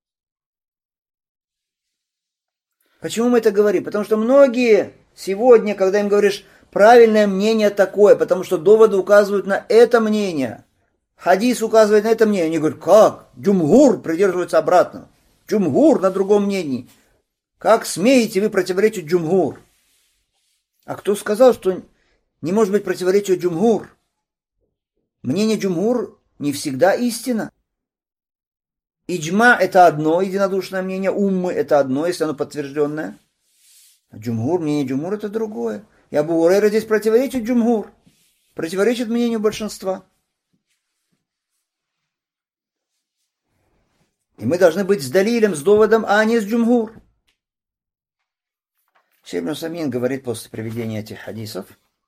Почему мы это говорим? Потому что многие сегодня, когда им говоришь правильное мнение такое, потому что доводы указывают на это мнение, хадис указывает на это мнение, они говорят, как? Джумгур придерживается обратного. Джумгур на другом мнении. Как смеете вы противоречить джумгур? А кто сказал, что не может быть противоречия джумгур? Мнение джумгур не всегда истина. Иджма это одно, единодушное мнение, уммы это одно, если оно подтвержденное. А джумгур, мнение джумгур это другое. И Абу Гурейра здесь противоречит джумгур, противоречит мнению большинства. И мы должны быть с далилем, с доводом, а не с джумгур. Шейх ибн Усаймин говорит после приведения этих хадисов,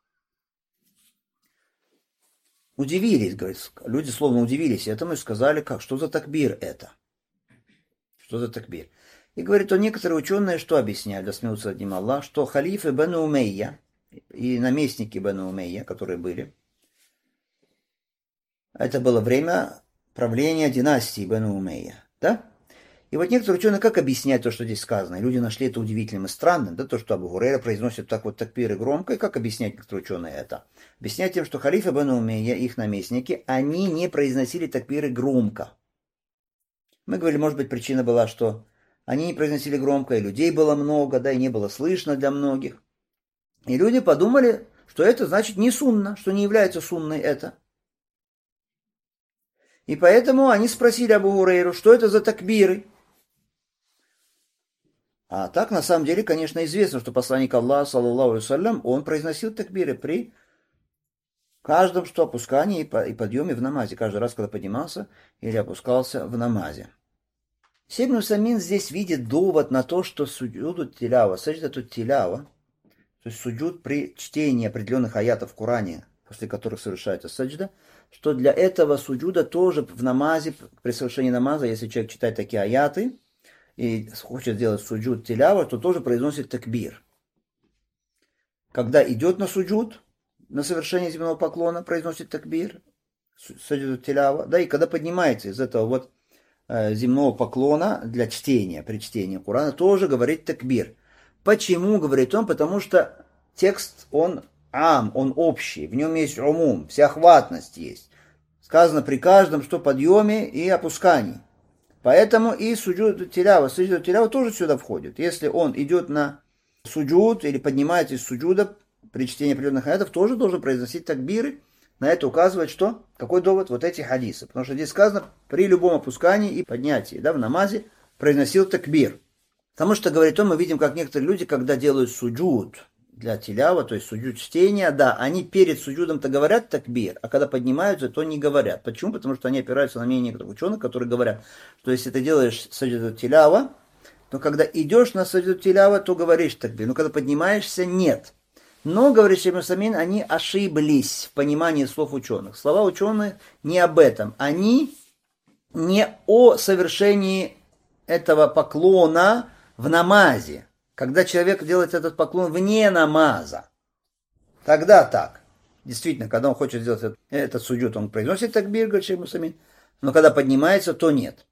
удивились, говорит, люди словно удивились этому и сказали, как, что за такбир это? Что за такбир? И говорит, то некоторые ученые что объясняют, да смеются над ним Аллах, что халифы Бену Умейя и наместники Бену Умейя, которые были, это было время правления династии Бену Умейя, да? И вот некоторые ученые как объясняют то, что здесь сказано? И люди нашли это удивительным и странным, да, то, что Абу Гурейра произносит так вот такбир и громко, и как объяснять некоторые ученые это? Объясняют тем, что халифы Бену Умейя, их наместники, они не произносили такбиры громко. Мы говорили, может быть, причина была, что они не произносили громко, и людей было много, да, и не было слышно для многих. И люди подумали, что это значит не сунна, что не является сунной это. И поэтому они спросили Абу Гурейру, что это за такбиры. А так, на самом деле, конечно, известно, что посланник Аллаха, саллаллаху алейхи вассалям, он произносил такбиры при каждом что опускании и подъеме в намазе. Каждый раз, когда поднимался или опускался в намазе. Шейх ибн Усаймин здесь видит довод на то, что суджуду тилява, садждату тилява, то есть суджуд при чтении определенных аятов в Коране, после которых совершается саджда, что для этого суджуда тоже в намазе, при совершении намаза, если человек читает такие аяты, и хочет сделать суджуд тилява, то тоже произносит такбир. Когда идет на суджуд, на совершение земного поклона, произносит такбир, суджуд тилява, да, и когда поднимается из этого вот земного поклона для чтения, при чтении Корана, тоже говорит такбир. Почему, говорит он? Потому что текст, он он общий, в нем есть умум, всеохватность есть. Сказано при каждом, что подъеме и опускании. Поэтому и суджуд тилява тоже сюда входит. Если он идет на суджуд или поднимается из суджуда при чтении определенных аятов, тоже должен произносить такбиры. На это указывает что? Какой довод? Вот эти хадисы. Потому что здесь сказано, при любом опускании и поднятии, да, в намазе произносил такбир. Потому что, говорит он, мы видим, как некоторые люди, когда делают суджуд для тилява, то есть суджуд чтения, да, они перед суджудом-то говорят такбир, а когда поднимаются, то не говорят. Почему? Потому что они опираются на мнение некоторых ученых, которые говорят, что если ты делаешь суджуд тилява, то когда идешь на суджуд тилява, то говоришь такбир, но когда поднимаешься, нет. Но, говорит Шейх ибн Усаймин, они ошиблись в понимании слов ученых. Слова ученых не об этом. Они не о совершении этого поклона в намазе. Когда человек делает этот поклон вне намаза. Тогда так. Действительно, когда он хочет сделать этот суджуд, он произносит такбир, говорит Шейх ибн Усаймин. Но когда поднимается, то нет.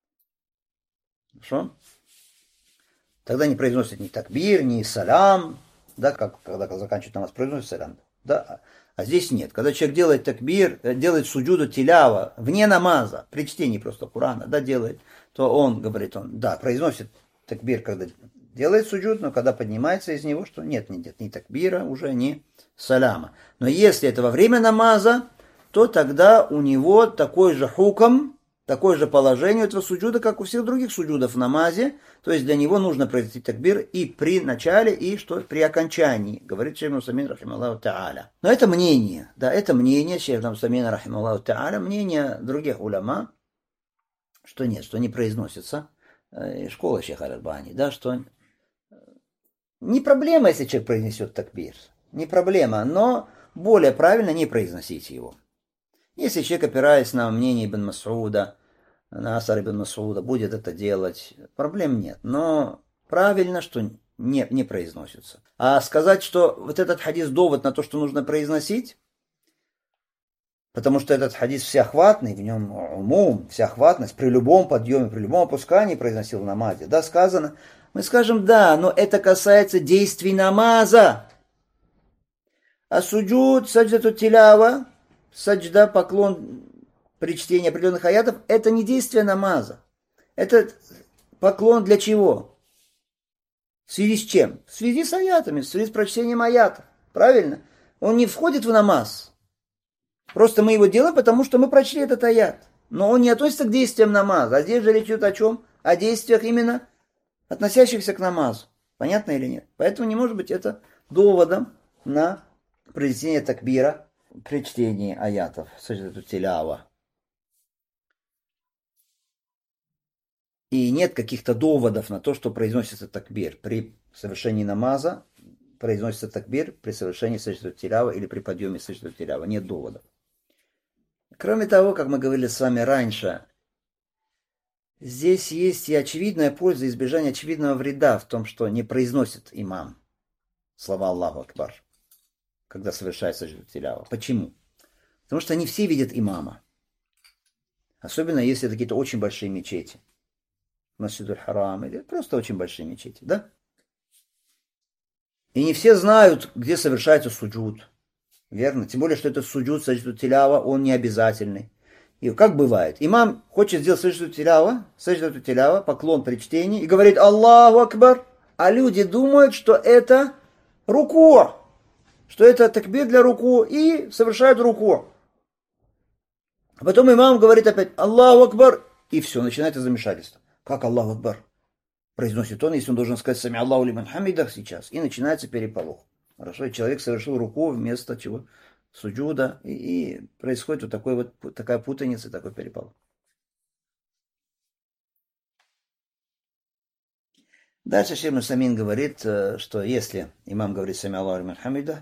Хорошо? Тогда не произносит ни такбир, ни салям. Да, как когда заканчивает намаз, произносит салям. Да, а здесь нет. Когда человек делает такбир, делает суджуду тилява вне намаза, при чтении просто Корана, да, делает, то он, говорит он, да, произносит такбир, когда делает суджуд, но когда поднимается из него, что нет ни такбира, уже ни саляма. Но если это во время намаза, то тогда у него такой же хукм, такое же положение этого суджуда, как у всех других суджудов в намазе. То есть для него нужно произнести такбир и при начале, и что при окончании, говорит шейх Усаймин рахималлаху та'аля. Но это мнение, да, это мнение шейха Усаймина рахималлаху та'аля, мнение других уляма, что нет, что не произносится. Школа шейха Аль-Альбани, да, что не проблема, если человек произнесет такбир, не проблема, но более правильно не произносить его. Если человек, опираясь на мнение Ибн Мас'уда, на Асар Ибн Мас'уда, будет это делать, проблем нет. Но правильно, что не произносится. А сказать, что вот этот хадис довод на то, что нужно произносить, потому что этот хадис всеохватный, в нем умум, всеохватность, при любом подъеме, при любом опускании произносил в намазе, да, сказано, мы скажем, да, но это касается действий намаза. А суджуд, садждату тилява, саджда, поклон при чтении определенных аятов, это не действие намаза. Это поклон для чего? В связи с чем? В связи с аятами, в связи с прочтением аятов. Правильно? Он не входит в намаз. Просто мы его делаем, потому что мы прочли этот аят. Но он не относится к действиям намаза. А здесь же речь идет о чем? О действиях именно относящихся к намазу. Понятно или нет? Поэтому не может быть это доводом на произнесение такбира при чтении аятов. Садждату тилява. И нет каких-то доводов на то, что произносится такбир. При совершении намаза произносится такбир при совершении садждату тилява или при подъеме садждату тилява. Нет доводов. Кроме того, как мы говорили с вами раньше, здесь есть и очевидная польза, и избежание очевидного вреда в том, что не произносит имам слова Аллаху Акбар, когда совершает садждату тилява. Почему? Потому что не все видят имама. Особенно если это какие-то очень большие мечети. Масджид аль-Харам, или просто очень большие мечети, да? И не все знают, где совершается суджуд. Верно? Тем более, что этот суджуд, садждату тилява, он не обязательный. И как бывает, имам хочет сделать садждату тилява, поклон при чтении, и говорит Аллаху Акбар, а люди думают, что это руку, что это такбир для руку, и совершают руку. А потом имам говорит опять Аллаху Акбар, и все, начинается замешательство. Как Аллаху Акбар? Произносит он, если он должен сказать сами Аллаху лиман хамидах сейчас. И начинается переполох. Хорошо, и человек совершил руку вместо чего? Суджуда. И происходит такая путаница, такой переполох. Дальше шейх Усаймин говорит, что если имам говорит сами Аллаху лиман хамидах,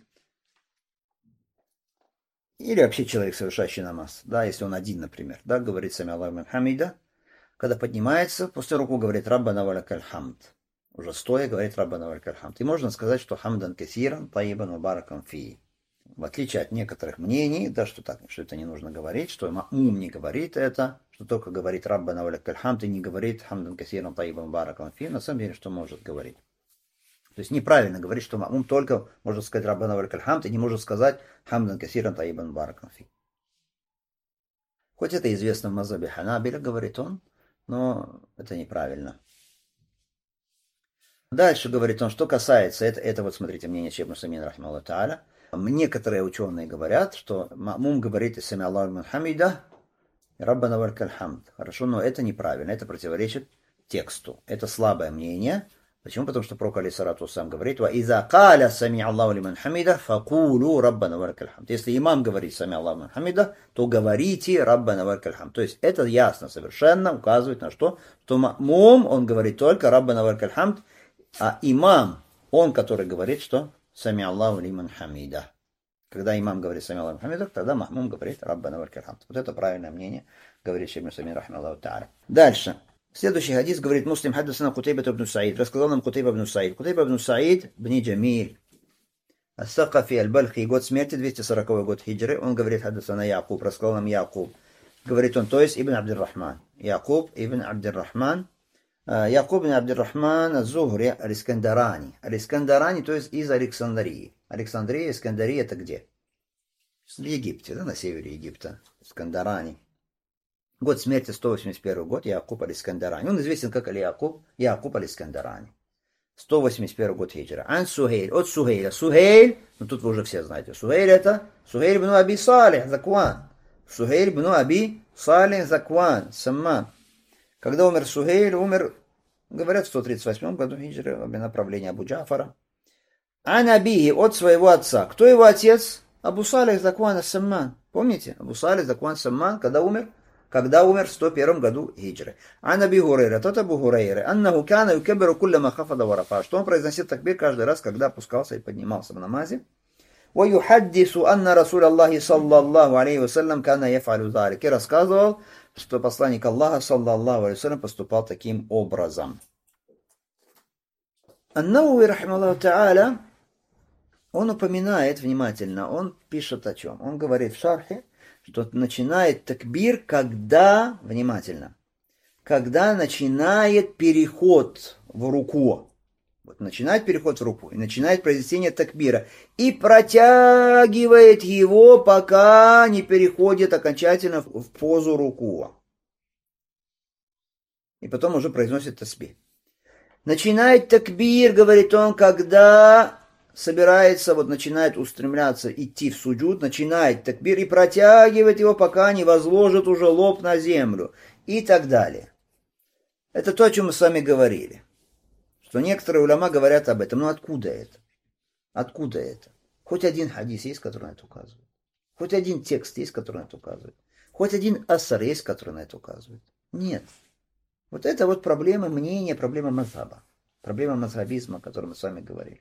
или вообще человек, совершающий намаз, да, если он один, например, да, говорит сами Аллаху лиман хамидах, когда поднимается, после руку говорит Раббана ва лакаль хамд. Уже стоя говорит Раббана ва лакаль хамд. И можно сказать, что хамдан касиран, таибан мубаракан фи. В отличие от некоторых мнений, да, что это не нужно говорить, что ма'мум не говорит это, что только говорит Раббана ва лакаль хамд и не говорит хамдан касиран, таибан мубаракан фи. На самом деле, что может говорить. То есть неправильно говорить, что ма'мум только может сказать Раббана ва лакаль хамд и не может сказать хамдан касиран, таибан мубаракан фи. Хоть это известно в мазхабе Ханабиля, говорит он, но это неправильно. Дальше говорит он, что касается, это вот смотрите, мнение шейха Усаймина рахимахуллаху та'аля. Некоторые ученые говорят, что ма'мум говорит сами Аллаху лиман хамида, Раббана ва лакаль хамд. Хорошо, но это неправильно, это противоречит тексту. Это слабое мнение. Почему? Потому что пророк алейхиссалату вассалям говорит: «Ва иза каля сами Аллаху лиман хамида, факулу Раббана ва лакаль хамд». Если имам говорит сами Аллаху лиман хамида, то говорите Раббана ва лакаль хамд. То есть это ясно совершенно указывает на что? Что ма'мум, он говорит только Раббана ва лакаль хамд, а имам, он, который говорит, что сами Аллаху лиман хамида. Когда имам говорит сами Аллаху лиман хамида, тогда ма'мум говорит Раббана ва лакаль хамд. Вот это правильное мнение, говорит шейх Усаймин рахимахуллаху та'аля. Дальше. Следующий хадис говорит: Муслим хаддасана Кутайба ибн Саид. Рассказал нам Кутайба ибн Саид. Кутайба ибн Саид бни Джамиль ас-Сакафи аль-Бальхи, год смерти, 240 год хиджры. Он говорит: хаддасана Якуб. Рассказал нам Якуб. Говорит он, то есть Ибн Абдир-Рахман. Якуб ибн Абдир-Рахман. Якуб ибн Абдир-Рахман az-Зухри аль-Искандарани. Аль-Искандарани, то есть из Александрии. Александрия, Искандария это где? В Египте, да, на севере Египта. Искандарани. Год смерти 181 год, Якуб аль-Искандарани. Он известен как Якуб аль-Искандарани. 181 год хиджра. Ан Сухейль, от Сухейля. Сухейль, ну тут вы уже все знаете. Сухейль это Сухейль ибн Аби Салих, Закван. Сухейль бну Аби Салих Закван, Самман. Когда умер Сухейль, умер, говорят, в 138 году хиджры, во время правления Абу Джафара. Ан Абихи, от своего отца. Кто его отец? Абу Салих Закван Самман. Помните? Абу Салих Закван Самман, когда умер? Когда умер в 101 году хиджры. Ан Аби Хурейра, тот Абу Хурейра. Аннаху кана юкаббиру кулляма хафада ва рафа. Что он произносил такбир каждый раз, когда опускался и поднимался в намазе. ويحدث أن رسول الله صلى الله عليه وسلم كان يفعل ذلك. И рассказывал, что посланник Аллаха саллаллаху алейхи вассалям поступал таким образом. Ан-Навави рахимахуллаху та'аля, он упоминает внимательно, он пишет о чем? Он говорит в шархе, что начинает такбир, когда, внимательно, когда начинает переход в руку. Вот начинает переход в руку и начинает произнесение такбира. И протягивает его, пока не переходит окончательно в позу руку. И потом уже произносит тасбих. Начинает такбир, говорит он, когда собирается, вот начинает устремляться, идти в суджуд, начинает такбир и протягивает его, пока не возложит уже лоб на землю. И так далее. Это то, о чем мы с вами говорили. Что некоторые уляма говорят об этом. Но откуда это? Откуда это? Хоть один хадис есть, который на это указывает. Хоть один текст есть, который на это указывает. Хоть один асар есть, который на это указывает. Нет. Вот это вот проблема мнения, проблема мазхаба. Проблема мазхабизма, о котором мы с вами говорили.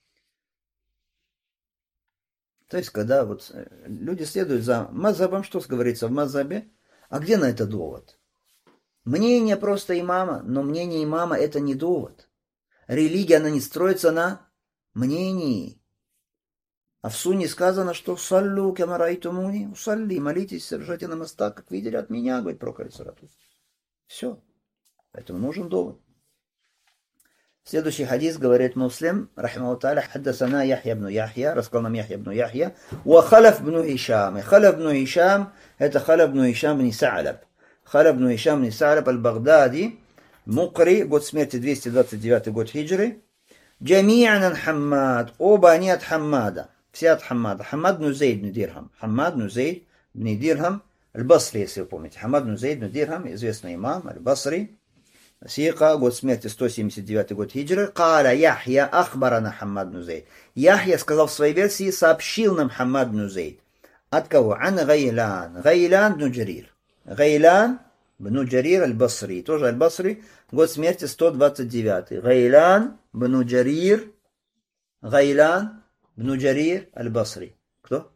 То есть, когда вот люди следуют за мазхабом, что говорится в мазхабе, а где на это довод? Мнение просто имама, но мнение имама это не довод. Религия, она не строится на мнении. А в сунне сказано, что «Саллю камарайтумуни», «Усалли», молитесь, совершайте намаз так, как видели от меня, говорит пророк алейхиссалату. Все. Поэтому нужен довод. Следующий хадис говорит Муслим, рахимаху тааля, хаддасана Яхья ибн Яхья, рассказал нам Яхья ибн Яхья, ва Халаф ибн Хишам. И Халаф ибн Хишам, это Халаф ибн Хишам ибн Са'лаб. Халаф ибн Хишам ибн Са'лаб аль-Багдади, Мукри, год смерти 229 год хиджры. Джами'ан Хаммад, оба они от Хаммада. Все от Хаммада. Хаммад бн Зейд бн Дирхам. Хаммад бн Зейд бн Дирхам аль-Басри, если вы помните. Хаммад бн Зейд бн Дирхам, известный имам аль-Басри. Сика, год смерти 179 год хиджры. Каля Яхья ахбарана Хаммад бн Зейд. Яхья сказал в своей версии, сообщил нам Хаммад бн Зейд. От кого? Ан Гайлян. Гайлян бн Джарир. Гайлян бн Джарир аль-Басри. Тоже аль-Басри. Год смерти 129. Гайлян бн Джарир. Гайлян бн Джарир аль-Басри. Кто?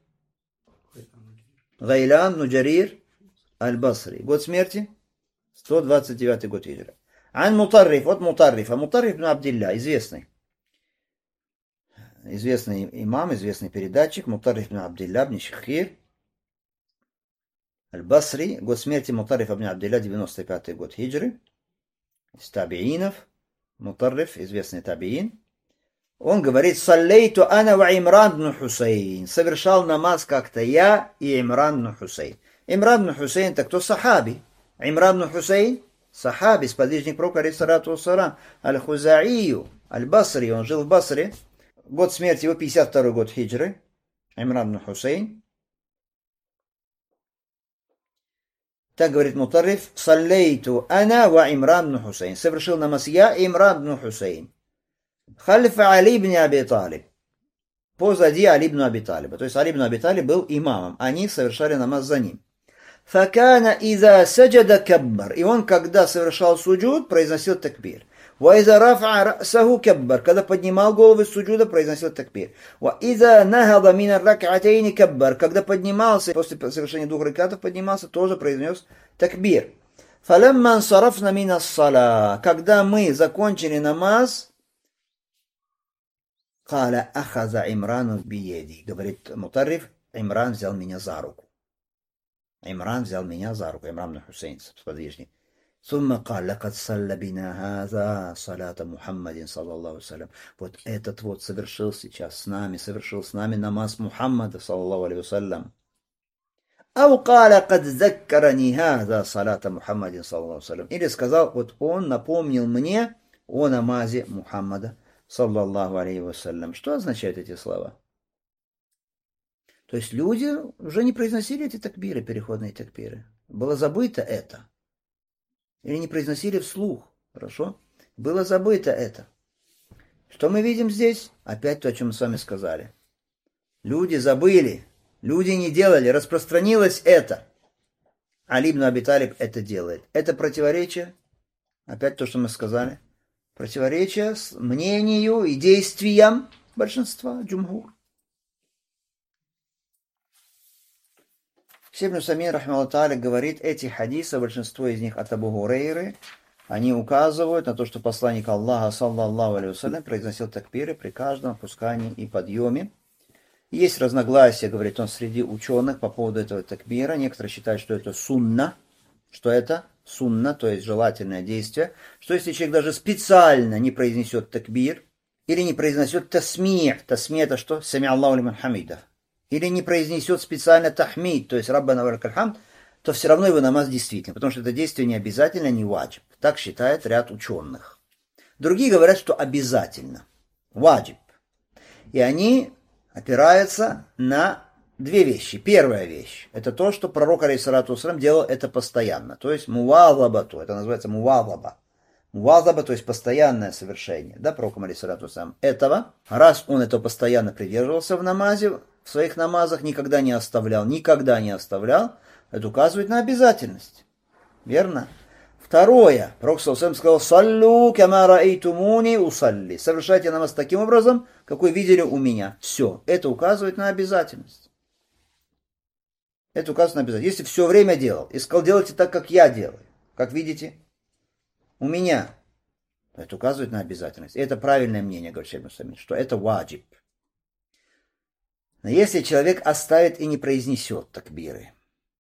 Гайлян бн Джарир аль-Басри. Год смерти 129 год хиджры. Ан Мутарриф, от Мутаррифа. Мутарриф бн Абдилля, известный имам, известный передатчик. Мутарриф бн Абдилля бн Шахир аль-Басри. Год смерти Мутаррифа бн Абдилля 95 год хиджры. Из табиинов. Мутарриф, известный табиин. Он говорит: «Саллейту ана ва Имран бн Хусейн». Совершал намаз как-то я и Имран бн Хусейн. Имран бн Хусейн, так кто сахаби. Имран бн Хусейн, сахаби, сподвижник пророка, алейхиссалату вассалам, аль-Хузаию, аль-Басри, он жил в Басре. Год смерти его 52 год хиджры. Имран бн Хусейн. Так говорит Мутарриф: «Саллейту ана ва Имран бн Хусейн». Совершил намаз я и Имран бн Хусейн. Хальфа Али бн Аби Талиб. Позади Али бн Аби Талиба. То есть Али бн Аби Талиб был имамом. Они совершали намаз за ним. Факана иза саджада каббар. И он, когда совершал суджуд, произносил такбир. Ва иза рафа расаху каббар. Когда поднимал голову из суджуда, произносил такбир. Ва иза нахада мина рак'атейни каббар. Когда поднимался, после совершения двух ракатов поднимался, тоже произнес такбир. Фалямма ансарафна мина ссала. Когда мы закончили намаз, каля ахаза Имрану биеди. Говорит Мутарриф, Имран взял меня за руку. Имран взял меня за руку, Имран бн Хусейн, сподвижник. ثم قال لقد صلى بنا هذا صلاة محمد صلى الله عليه وسلم. Вот этот вот совершил сейчас с нами, совершил с нами намаз Мухаммада саллаллаху алейхи вассалям. أو قال قد ذكرني هذا صلاة محمد صلى الله عليه وسلم. Или сказал, вот он напомнил мне о намазе Мухаммада саллаллаху алейхи вассалям. Что означают эти слова? То есть люди уже не произносили эти такбиры, переходные такбиры. Было забыто это. Или не произносили вслух. Хорошо? Было забыто это. Что мы видим здесь? Опять то, о чем мы с вами сказали. Люди забыли. Люди не делали. Распространилось это. Али ибн Аби Талиб это делает. Это противоречие. Опять то, что мы сказали. Противоречие с мнению и действиям большинства джумхур. Шейх ибн Усаймин, рахмаллаху тааля, говорит, эти хадисы, большинство из них от Абу Хурейры, они указывают на то, что посланник Аллаха, саллаллаху алейхи вассалям, произносил такбиры при каждом опускании и подъеме. Есть разногласия, говорит он, среди ученых по поводу этого такбира. Некоторые считают, что это сунна, то есть желательное действие, что если человек даже специально не произнесет такбир, или не произнесет тасмих это что? Сами Аллаху лиман хамида. Или не произнесет специально тахмид, то есть раббана ва лакаль хамд, то все равно его намаз действительно, потому что это действие не обязательно, не ваджиб. Так считает ряд ученых. Другие говорят, что обязательно, ваджиб. И они опираются на две вещи. Первая вещь, это то, что пророк, алейхиссалату вассалям, делал это постоянно, то есть мувазабату, это называется мувазаба. Мувазаба, то есть постоянное совершение, да, пророком, алейхиссалату вассалям, этого. Раз он этого постоянно придерживался в намазе, в своих намазах никогда не оставлял, это указывает на обязательность. Верно? Второе. Пророк сказал, «Саллю кама раайтумуни усалли». Совершайте намаз таким образом, какой видели у меня. Все. Это указывает на обязательность. Это указывает на обязательность. Если все время делал, и сказал, делайте так, как я делаю, как видите, у меня, это указывает на обязательность. И это правильное мнение, говорит шейх ибн Усаймин, что это ваджиб. Но если человек оставит и не произнесет такбиры,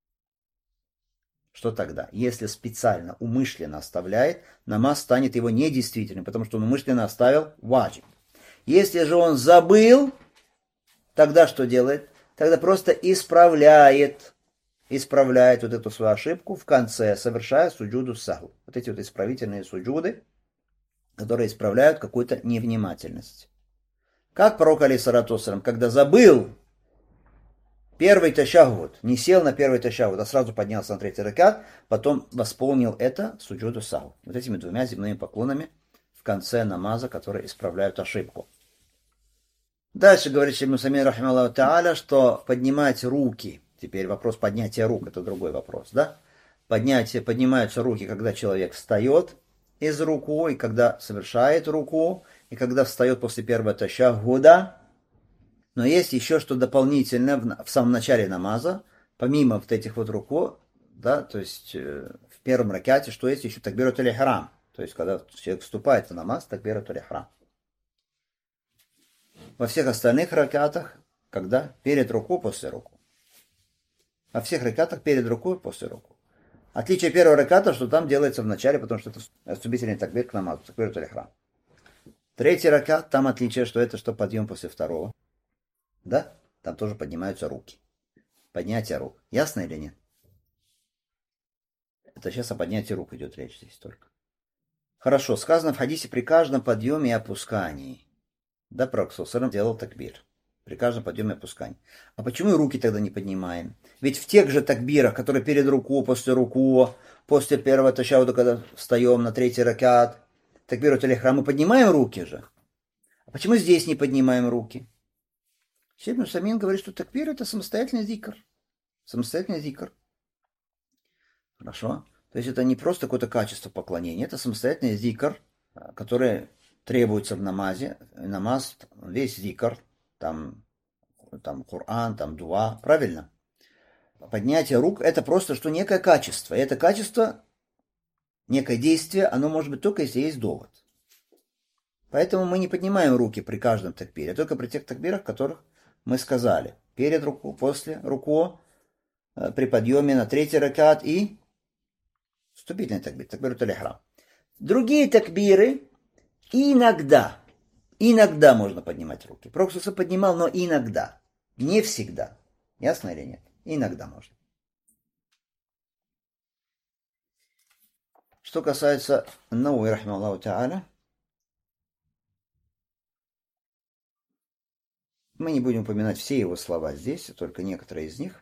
что тогда? Если специально, умышленно оставляет, намаз станет его недействительным, потому что он умышленно оставил ваджиб. Если же он забыл, тогда что делает? Тогда просто исправляет вот эту свою ошибку в конце, совершая суджуду саху. Вот эти вот исправительные суджуды, которые исправляют какую-то невнимательность. Как пророк, алейхиссалату вассалям, когда забыл первый ташаххуд, не сел на первый ташаххуд, а сразу поднялся на третий ракат, потом восполнил это суджуду саху. Вот этими двумя земными поклонами в конце намаза, которые исправляют ошибку. Дальше говорит шейх ибн Усаймин, рахимахуллаху тааля, что поднимать руки, теперь вопрос поднятия рук, это другой вопрос, да? Поднимаются руки, когда человек встает из руку, и когда совершает руку, и когда встает после первого ташаххуда. Но есть еще что дополнительно в самом начале намаза, помимо вот этих вот руку, да, то есть в первом ракате, что есть еще такбиратуль ихрам, то есть когда человек вступает в намаз, такбиратуль ихрам. Во всех остальных ракатах, когда перед руку, после руку. Во всех ракатах перед рукой, после руку. Отличие первого раката, что там делается в начале, потому что это вступительный такбир к намазу, такбиратуль ихрам. Третий ракат, там отличие, что это что подъем после второго. Да? Там тоже поднимаются руки. Поднятие рук. Ясно или нет? Это сейчас о поднятии рук идет речь здесь только. Хорошо, сказано в хадисе при каждом подъеме и опускании. Да, пророк саллаллаху делал такбир. При каждом подъеме и опускании. А почему и руки тогда не поднимаем? Ведь в тех же такбирах, которые перед руку, после первого ташахуда, когда встаем на третий ракат, такбиратуль ихрам, мы поднимаем руки же. А почему здесь не поднимаем руки? Шейх ибн Усаймин говорит, что такбир это самостоятельный зикр. Самостоятельный зикр. Хорошо. То есть это не просто какое-то качество поклонения, это самостоятельный зикр, который требуется в намазе. Намаз, весь зикр, там Коран, там дуа, правильно? Поднятие рук это просто что некое качество. И это качество, некое действие, оно может быть только если есть довод. Поэтому мы не поднимаем руки при каждом такбире, а только при тех такбирах, которых мы сказали. Перед руку, после руку, при подъеме на третий ракат и вступительный такбир, такбиратуль ихрам. Другие такбиры иногда можно поднимать руки. Пророк поднимал, но иногда, не всегда. Ясно или нет? Иногда можно. Что касается Науи, рахимахуллаху тааля, Мы не будем упоминать все его слова здесь, только некоторые из них.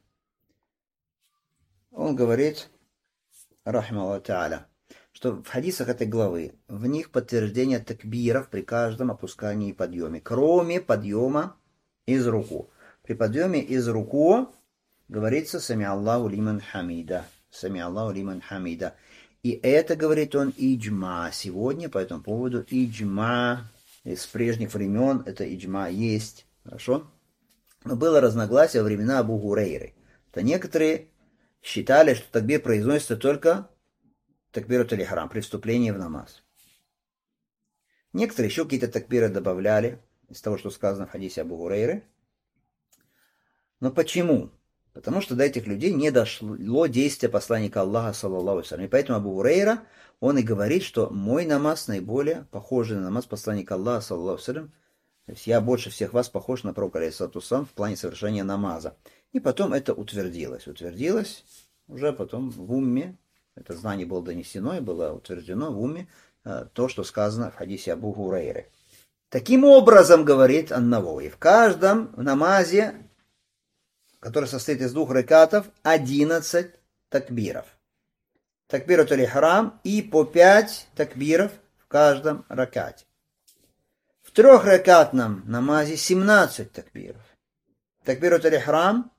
Он говорит, рахмаллаху та'аля, что в хадисах этой главы, в них подтверждение такбиров при каждом опускании и подъеме, кроме подъема из руку. При подъеме из руку говорится «Сами Аллаху лиман хамида». «Сами Аллаху лиман хамида». И это, говорит он, иджма. Сегодня по этому поводу иджма. Из прежних времен это иджма есть. Хорошо? Но было разногласие во времена Абу Гурейры. То некоторые считали, что такбир произносится только такбирут аль-ихрам при вступлении в намаз. Некоторые еще какие-то такбиры добавляли из того, что сказано в хадисе Абу Гурейры. Но почему? Потому что до этих людей не дошло действие посланника Аллаха, саллаллаху алейхи ва саллям. И поэтому Абу Гурейра, он и говорит, что мой намаз наиболее похожий на намаз посланника Аллаха, саллаллаху алейхи ва саллям. То есть я больше всех вас похож на пророка алейхиссалату вассалям в плане совершения намаза. И потом это утвердилось. Утвердилось уже потом в умме. Это знание было донесено и было утверждено в умме то, что сказано в хадисе Абу Гурейры. Таким образом, говорит Ан-Навави, в каждом намазе, который состоит из 2 ракатов, 11 такбиров. Такбират аль-ихрам и по 5 такбиров в каждом ракате. В 3-ракатном намазе 17 такбиров. Такбират аль-ихрам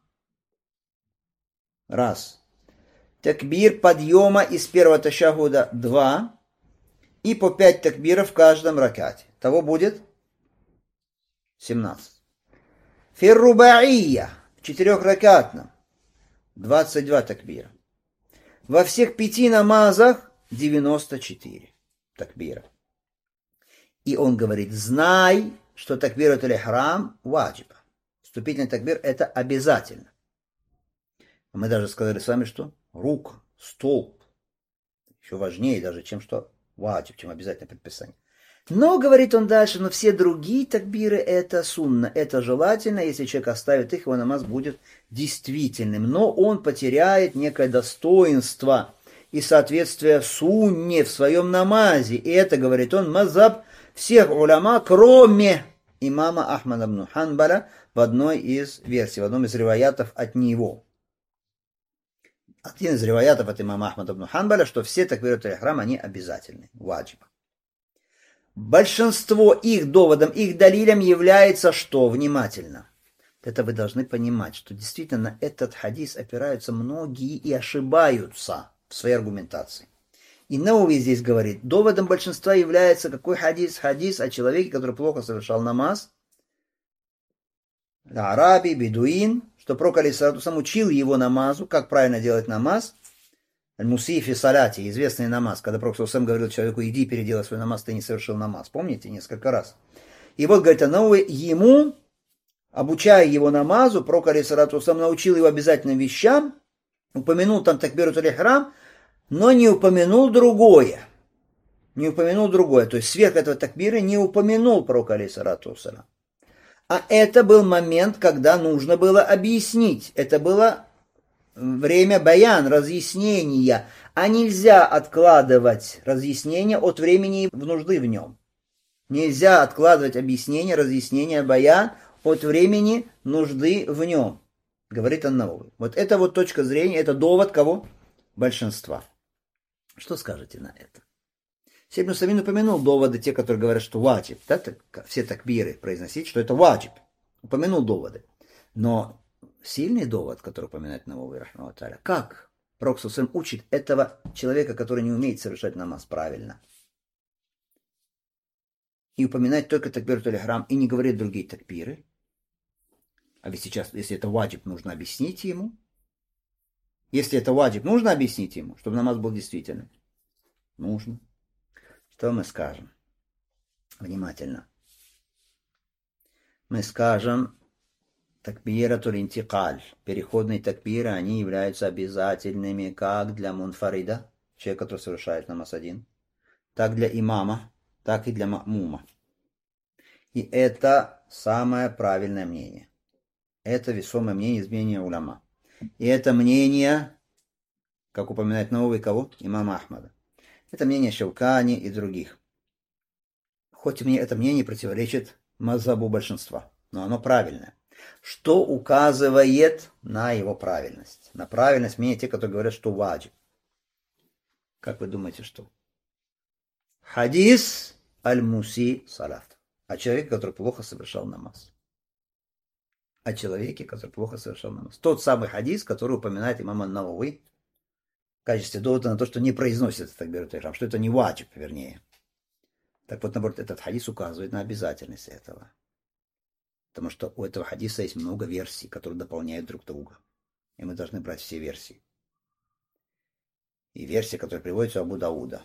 раз. Такбир подъема из первого ташахуда 2. И по 5 такбиров в каждом ракате. Того будет 17. Фиррубаия в 4-ракатном 22 такбира. Во всех 5 намазах 94 такбира. И он говорит, знай, что такбират аль-ихрам ваджиб. Вступительный такбир это обязательно. Мы даже сказали с вами, что рук, столб еще важнее даже, чем что ваджиб, чем обязательное предписание. Но, говорит он дальше, но все другие такбиры это сунна, это желательно, если человек оставит их, его намаз будет действительным. Но он потеряет некое достоинство и соответствие сунне в своем намазе. И это, говорит он, мазаб всех уляма, кроме имама Ахмада ибн Ханбаля в одной из версий, в одном из риваятов от него. Один из риваятов от имама Ахмада ибн Ханбаля, что все такбират аль-ихрам, они обязательны, ваджиб. Большинство их доводом, их далилем является что? Внимательно. Это вы должны понимать, что действительно на этот хадис опираются многие и ошибаются в своей аргументации. И Науви здесь говорит, доводом большинства является какой хадис? Хадис о человеке, который плохо совершал намаз. Араби, бедуин, что пророк алейхиссалату вассалям учил его намазу, как правильно делать намаз. Аль-Мусифи саляти, известный намаз, когда пророк сам говорил человеку, иди переделай свой намаз, ты не совершил намаз. Помните, несколько раз. И вот, говорит Науви, ему, обучая его намазу, пророк алейхиссалату вассалям научил его обязательным вещам, упомянул там такбират аль-ихрам, но не упомянул другое. Не упомянул другое. То есть сверх этого такбира не упомянул пророк алейхиссалату вассалям. А это был момент, когда нужно было объяснить. Это было время баян, разъяснения. А нельзя откладывать разъяснение от времени нужды в нем. Нельзя откладывать объяснение, разъяснение баян от времени нужды в нем. Говорит Ан-Навави. Вот это вот точка зрения, это довод кого? Большинства. Что скажете на это? Ибн Усаймин упомянул доводы, те, которые говорят, что ваджиб, да, все такбиры произносить, что это ваджиб. Упомянул доводы. Но сильный довод, который упоминает Навави, рахмаху тааля, как пророк саллаллаху алейхи ва саллям учит этого человека, который не умеет совершать намаз правильно. И упоминать только такбират аль-ихрам, и не говорит другие такбиры. А ведь сейчас, если это ваджиб, нужно объяснить ему. Если это ваджиб, нужно объяснить ему, чтобы намаз был действительным. Нужно. Что мы скажем? Внимательно. Мы скажем, такбиратуль интикаль, переходные такбиры, они являются обязательными как для мунфарида, человека, который совершает намаз один, так для имама, так и для ма'мума. И это самое правильное мнение. Это весомое мнение из мнения уляма. И это мнение, как упоминает Навави, кого? Имама Ахмада. Это мнение Шаукани и других. Хоть мне это мнение противоречит мазхабу большинства. но оно правильное. Что указывает на его правильность? На правильность мнения те, которые говорят, что ваджиб. Как вы думаете, что? Хадис аль-муси салат. О человеке, который плохо совершал намаз. О человеке, который плохо совершал намаз. Тот самый хадис, который упоминает имам ан-Навави в качестве довода на то, что не произносится такбирут ихрам, что это не ваджиб, вернее. Так вот, наоборот, этот хадис указывает на обязательность этого. Потому что у этого хадиса есть много версий, которые дополняют друг друга. И мы должны брать все версии. И версия, которая приводится у Абу Дауда.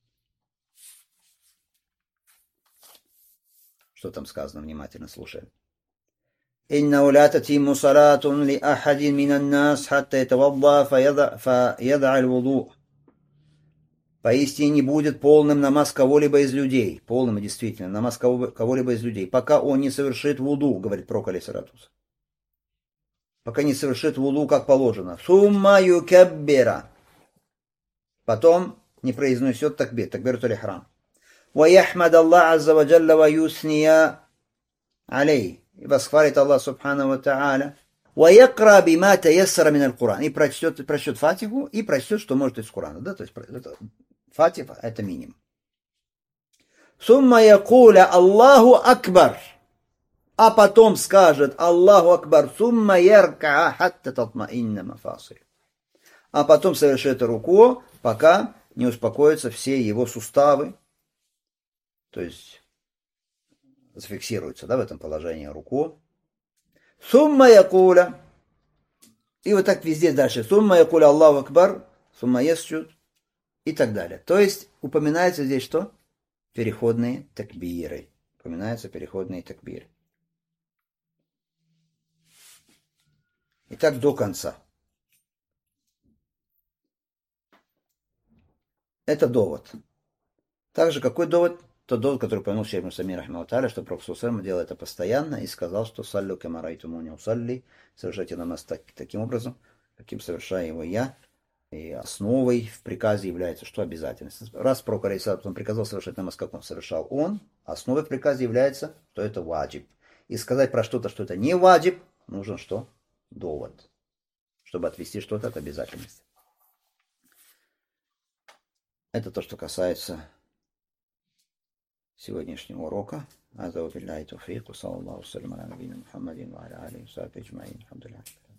Что там сказано? Внимательно слушаем. إنه لا تتم صلاة لأحد من الناس حتى يتوضأ فيضع الوضوء. Поистине не будет полным намаз кого-либо из людей. Полным и действительно намаз кого-либо из людей. Пока он не совершит вуду, говорит пророк алейхиссалату. Пока не совершит вуду, как положено. Сумма юкаббира. Потом не произнесет такбир, такбиртуль ихрам. Ва яхмад Аллах азза ва джалла ва юсния алей. И восхвалит Аллах субхану ва та'аля. Ва якра бима таяссара мин аль-Куран. И прочтет фатиху, и прочтет, что может из Курана. Да? То есть фатиха это минимум. Сумма якуля Аллаху акбар. А потом скажет Аллаху акбар. Сумма яркаа хатта татмаинна мафасиль. А потом совершит руку, пока не успокоятся все его суставы. То есть зафиксируется, да, в этом положении руку. Сумма якуля. И вот так везде дальше. Сумма якуля Аллаху акбар. Сумма ясджуд. И так далее. То есть упоминается здесь что? Переходные такбиры. Упоминаются переходные такбиры. Итак, до конца. Это довод. Также какой довод? Тот довод, который упомянул шейх Мусами рахимаху тааля, что Пророк ﷺ делал это постоянно и сказал, что «Саллю кама райтумуни усалли», совершайте намаз таким образом, каким совершаю его я. И основой в приказе является что? Обязательность. Раз Пророк ﷺ приказал совершать намаз, как он совершал он, основой в приказе является, что это ваджиб. И сказать про что-то, что это не ваджиб, нужен что? Довод. Чтобы отвести что-то от обязательности. Это то, что касается сегодняшнего урока. Аза ва билляхи тауфик, ва саллаллаху салям аля набийина Мухаммадин ва аля алихи ва сахбихи аджмаин. Алхамдулиллах.